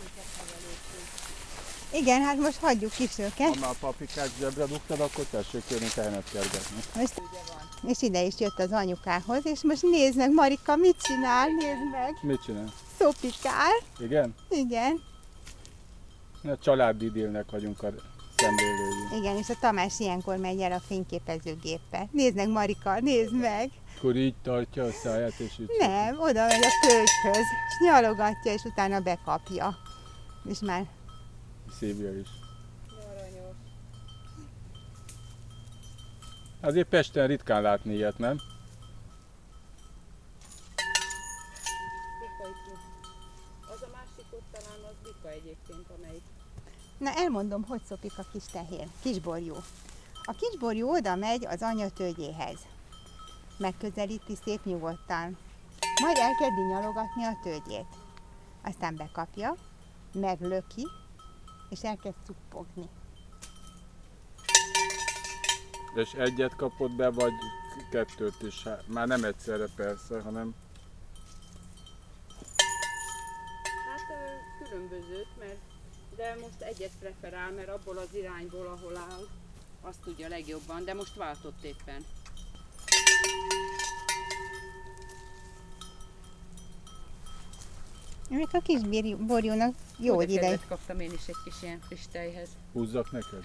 Igen, hát most hagyjuk is őket. Ha már a paprikát zsebre dugtad, akkor tessék jönni tehenet kergetni. Most, és ide is jött az anyukához, és most nézd meg, Marika, mit csinál, nézd meg. Mit csinál? Szopikál. Igen? Igen. A családi idillnek vagyunk a szemlélői. Igen, és a Tamás ilyenkor megy el a fényképezőgéppel. Nézd meg, Marika, nézd meg. Akkor így tartja a száját, és így... Nem, oda megy a kölkhöz, és nyalogatja, és utána bekapja. És már... Szívja is. Azért Pesten ritkán látni ilyet, nem? Az a másik ott talán az bika egyébként, amelyik... Na elmondom, hogy szopik a kis tehén, kisborjú. A kisborjú oda megy az anya tölgyéhez. Megközelíti szép nyugodtan. Majd elkezdi nyalogatni a tölgyét. Aztán bekapja, meglöki, és elkezd cuppogni. És egyet kapott be, vagy 2 is? Már nem egyszerre persze, hanem... Hát különbözőt, de most egyet preferál, mert abból az irányból, ahol áll, azt tudja legjobban, de most váltott éppen. Ennek a kis borjúnak jó De ideig. kedvet kaptam én is egy kis ilyen friss tejhez. Húzzak neked?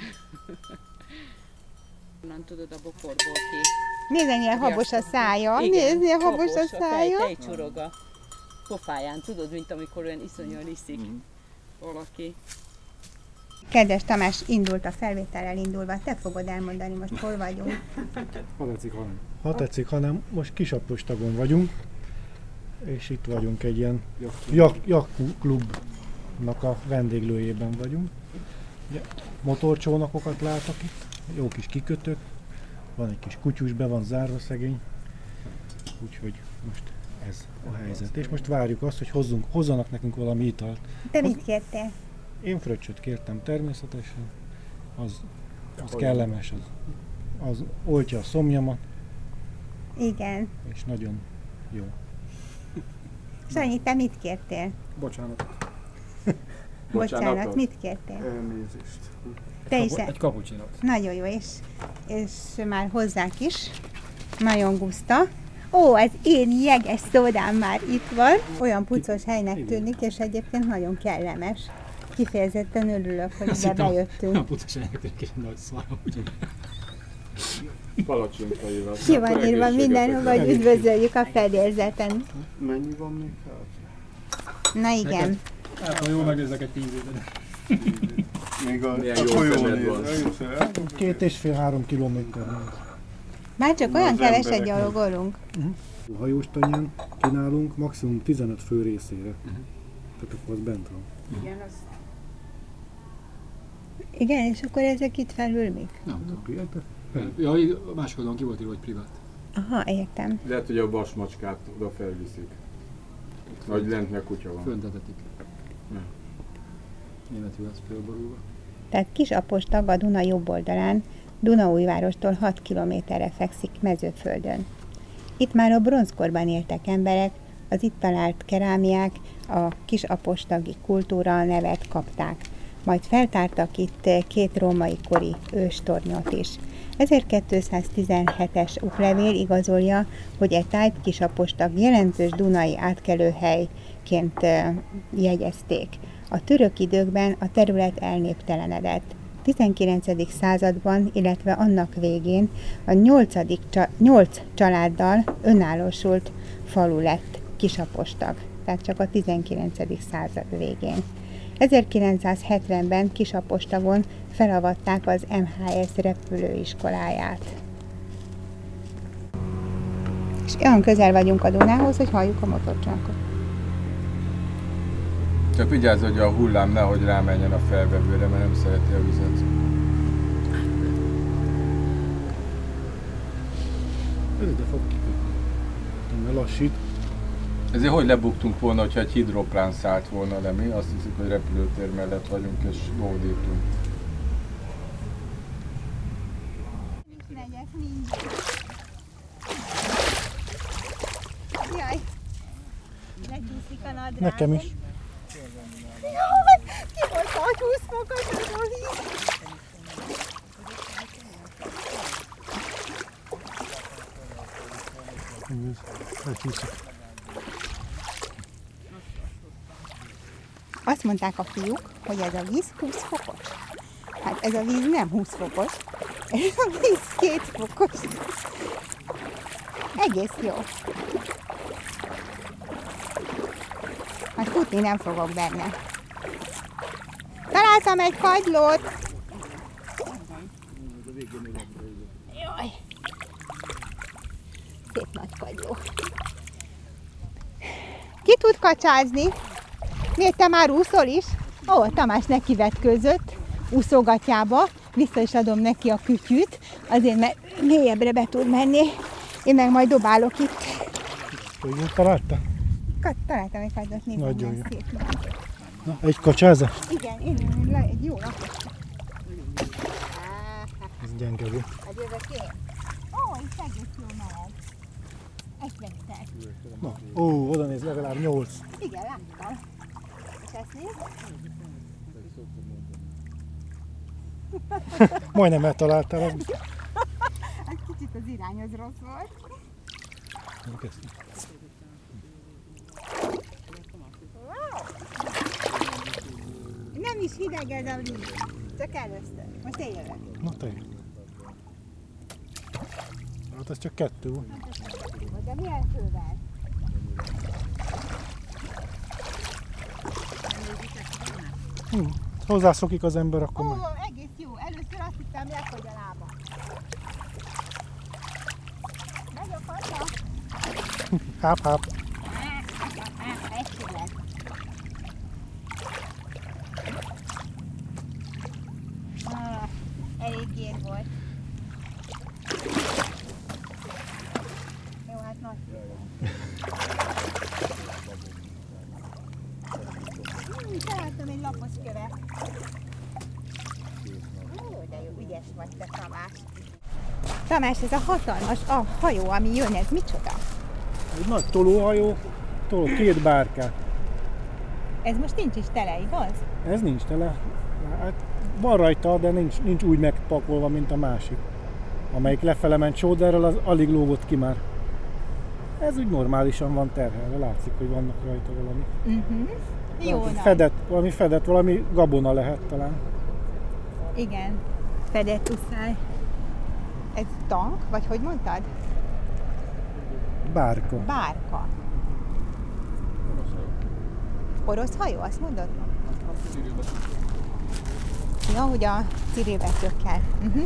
Onnan tudod a bokorból ki. Nézd, ennyire habos a szája. Igen, Nézd, milyen habos a szája. Tej csurog a pofáján, tudod, mint amikor olyan iszonyan iszik valaki. Kedves Tamás, indult a felvétellel indulva. Te fogod elmondani most, hol vagyunk. Ha tetszik, hanem most Kisapostagon vagyunk, és itt vagyunk egy ilyen jakklubnak a vendéglőjében vagyunk. Ugye, motorcsónakokat látok itt, jó kis kikötők, van egy kis kutyus, be van zárva szegény, úgyhogy most ez a helyzet. És most várjuk azt, hogy hozzanak nekünk valami italt. Te mit kértél? Én fröccsöt kértem természetesen, az kellemes, az oltja a szomjamat, Igen. és nagyon jó. Sanyi, te mit kértél? Bocsánat. Bocsánat, mit kértél? Elnézést. Te is Egy kapucsinot. nagyon jó, és már hozzák is. Nagyon guszta. Ó, az én jeges szódám már itt van. Olyan pucos helynek tűnik, és egyébként nagyon kellemes. Kifejezetten örülök, hogy ide bejöttünk. A pucos helynek tűnik, és nagy szar, ugye? Palacsinkaival. Ki van írva mindenhova, hogy üdvözöljük a fedélzeten. Mennyi van még hát? Na igen. Hát, ha jól megnézek egy 10 évet. Még a Milyen jó folyó szemed van. nézve. 2,5-3 kilométer. Már csak Na, olyan az keveset emberek gyalogolunk. A hajós tanyán kínálunk maximum 15 fő részére. Tehát akkor az bent van. Igen, és akkor ezek itt felül mik? Nem tudom. Érted? Ja, a másik oldalon ki volt írva, hogy privát. Aha, értem. Lehet, hogy a vasmacskát oda felviszik. Vagy lent meg kutya van. Föntetetik. Ja. Németül ez fölborulva. Tehát Kisapostag a Duna jobb oldalán, Dunaújvárostól 6 kilométerre fekszik Mezőföldön. Itt már a bronzkorban éltek emberek, az itt talált kerámiák a kisapostagi kultúra nevet kapták. Majd feltártak itt 2 római kori őstornyot is. 1217-es oklevél igazolja, hogy e tájt Kisapostag jelentős dunai átkelőhelyként jegyezték. A török időkben a terület elnéptelenedett. 19. században, illetve annak végén a 8 családdal önállósult falu lett Kisapostag, tehát csak a 19. század végén. 1970-ben Kisapostagon felavatták az MHS repülőiskoláját. És olyan közel vagyunk a Dunához, hogy halljuk a motorcsónakot. Csak vigyázz, hogy a hullám nehogy rámenjen a felvevőre, mert nem szereti a vizet. Ez ide fog kikötni. Mert lassít. Ezért hogy lebuktunk volna, hogyha egy hidroplán szállt volna le, mi? Azt hiszik, hogy repülőtér mellett vagyunk és hódítunk. Jaj, lecsúszik a nadrágom. Nekem is. Jaj, ki volt a 20 fokos az a víz? Azt mondták a fiúk, hogy ez a víz 20 fokos. Hát ez a víz nem 20 fokos, ez a víz 2 fokos. Egész jó. Hát futni nem fogok benne. Találtam egy kagylót. Jaj. Szép nagy kagyló. Ki tud kacsázni? Miért te már úszol is? Ó, Tamás nekivetkőzött úszógatjába. Vissza is adom neki a kütyűt, azért mert mélyebbre be tud menni. Én meg majd dobálok itt. Hogy találta? Találtam egy kagylót, nézd, Nagyon milyen jó. szép. Na, egy kacsázás? Igen, én egy jó lapot. Ez gyenge volt. Hát jövök én. Ó, itt egész jó meleg. Egy vesztek. Na, ó, oda néz, legalább 8. Igen, láttam. És ezt nézd? Majdnem eltaláltál. Az... Egy kicsit az irány az rossz volt. Wow. Nem is hideg ez a víz. Csak először. Most én jövök. Na, te. Hát ez csak 2 volt. De milyen fővel? Hozzászokik az ember, akkor Ó, meg. egész jó. Először azt hittem, lefagy a lába. Megyek haza. Háp. Egység lesz. Elég gér volt. Jó, hát nagy. ügyes vagy te, Tamás. Tamás, ez a hatalmas hajó, ami jön, ez micsoda? Egy nagy tolóhajó, toló 2 bárkát. Ez most nincs is tele, igaz? Ez nincs tele. Hát van rajta, de nincs úgy megpakolva, mint a másik. Amelyik lefele ment sóderrel, az alig lógott ki már. Ez úgy normálisan van terhelve, látszik, hogy vannak rajta valami. Jó nagy. Fedett, valami gabona lehet talán. Igen, fedett uszály. Ez tank, vagy hogy mondtad? Bárka. Bárka. Orosz hajó, azt mondod? Ja, hogy a cirilbetűkkel.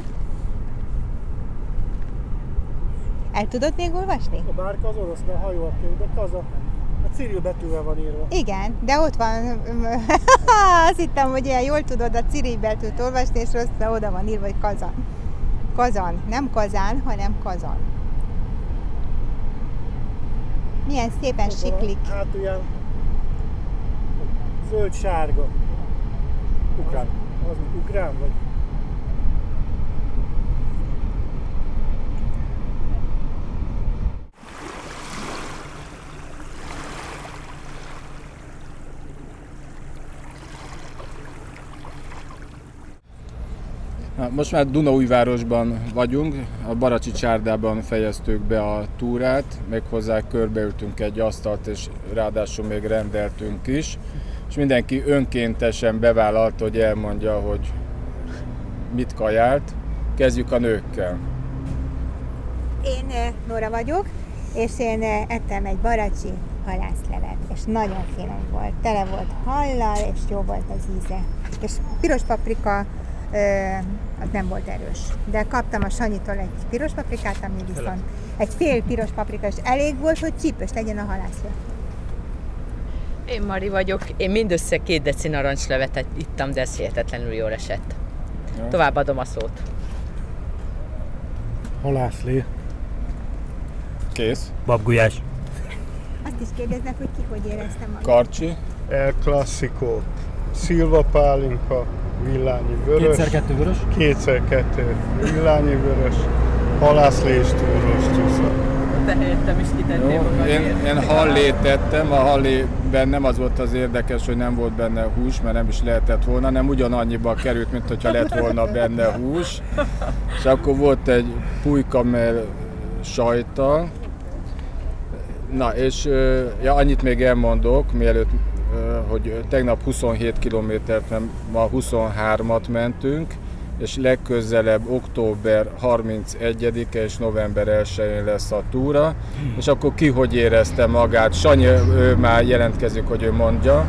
El tudod még olvasni? A bárka az orosz, de a hajó de az a cirilbetűvel van írva. Igen, de ott van. Azt hittem, hogy ilyen jól tudod a cirilbetűt olvasni, és rossz, oda van írva, hogy Kazan. Kazan, nem Kazán, hanem Kazan. Milyen szépen siklik. Hát ilyen zöld-sárga. Ukrán. Az ukrán vagy? Most már Dunaújvárosban vagyunk, a Baracsi csárdában fejeztük be a túrát, méghozzá körbeültünk egy asztalt, és ráadásul még rendeltünk is, és mindenki önkéntesen bevállalta, hogy elmondja, hogy mit kajált. Kezdjük a nőkkel. Én Nóra vagyok, és én ettem egy baracsi halászlevet, és nagyon finom volt. Tele volt hallal, és jó volt az íze. És piros paprika, az nem volt erős. De kaptam a Sanyitól egy piros paprikát, ami viszont egy fél piros paprika, és elég volt, hogy csípős legyen a halászlev. Én Mari vagyok, én mindössze 2 deci narancslevet ittam, de ez hihetetlenül jól esett. Ja. Továbbadom a szót. Halászlé. Kész. Babgulyás. Azt is kérdeznek, hogy ki hogy érezte magát. Karcsi. El Classico. Szilva pálinka, villányi vörös. 2x2 vörös. 2x2 villányi vörös. Halászlé és túros csúsza. De helyettem is kitettél magad. Én hallét tettem, a hallében nem az volt az érdekes, hogy nem volt benne hús, mert nem is lehetett volna, nem ugyanannyiba került, mint hogyha lett volna benne hús. És akkor volt egy pulykamell sajta. Na, és annyit még elmondok, mielőtt, hogy tegnap 27 kilométert, ma 23-at mentünk, és legközelebb október 31-e és november 1-én lesz a túra, és akkor ki hogy érezte magát? Sanyi, ő már jelentkezik, hogy ő mondja.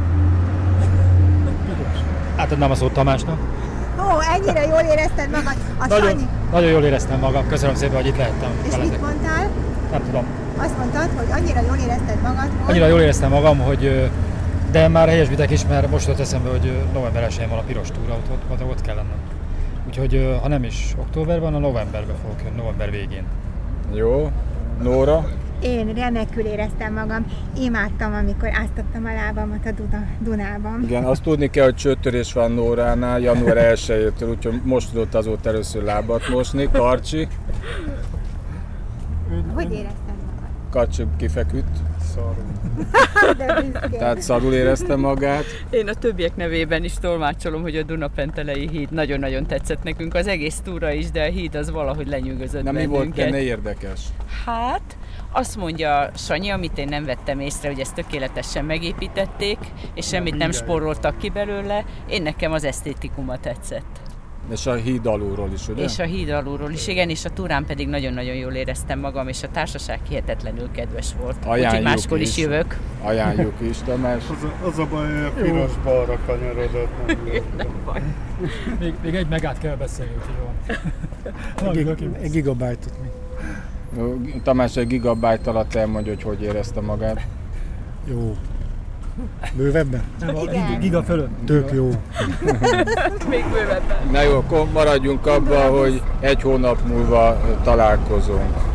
Átadnám a szót Tamásnak. Ó, ennyire jól érezted magad? Nagyon jól éreztem magam, köszönöm szépen, hogy itt lehettem. És mit mondtál? Nem tudom. Azt mondtad, hogy annyira jól érezted magad, hogy... Annyira jól éreztem magam, hogy... De már helyesbitek is, mert most jutott eszembe, hogy november 1-én van a piros túra, ott kell lennem. Úgyhogy ha nem is októberben, a novemberben fogok jönni, november végén. Jó. Nóra? Én remekül éreztem magam. Imádtam, amikor áztattam a lábamat a Dunában. Igen, azt tudni kell, hogy csőttörés van Nóránál január 1-től, úgyhogy most tudott azóta először lábat mosni. Karcsi? Hogy éreztem magad? Karcsi kifeküdt. Szarul. Tehát szarul érezte magát. Én a többiek nevében is tolmácsolom, hogy a Dunapentelei híd nagyon-nagyon tetszett nekünk, az egész túra is, de a híd az valahogy lenyűgözött bennünket. Mi volt benne érdekes? Hát, azt mondja Sanyi, amit én nem vettem észre, hogy ezt tökéletesen megépítették, és semmit nem spóroltak ki belőle, én nekem az esztétikuma tetszett. És a híd alulról is, ugye? És a híd alulról is, igen, és a túrán pedig nagyon-nagyon jól éreztem magam, és a társaság hihetetlenül kedves volt. Úgyhogy máskor is jövök. Ajánljuk is, Tamás. Az a baj, hogy a piros balra kanyarodott. Nem baj. Még egy megát kell beszélni, úgyhogy jó. Egy gigabájtot még. Tamás egy gigabyte alatt elmondja, hogy érezte magát. Jó. Bővebben? Nem, a giga fölött. Tök jó. Még bővebben. Na jó, akkor maradjunk abban, hogy 1 hónap múlva találkozunk.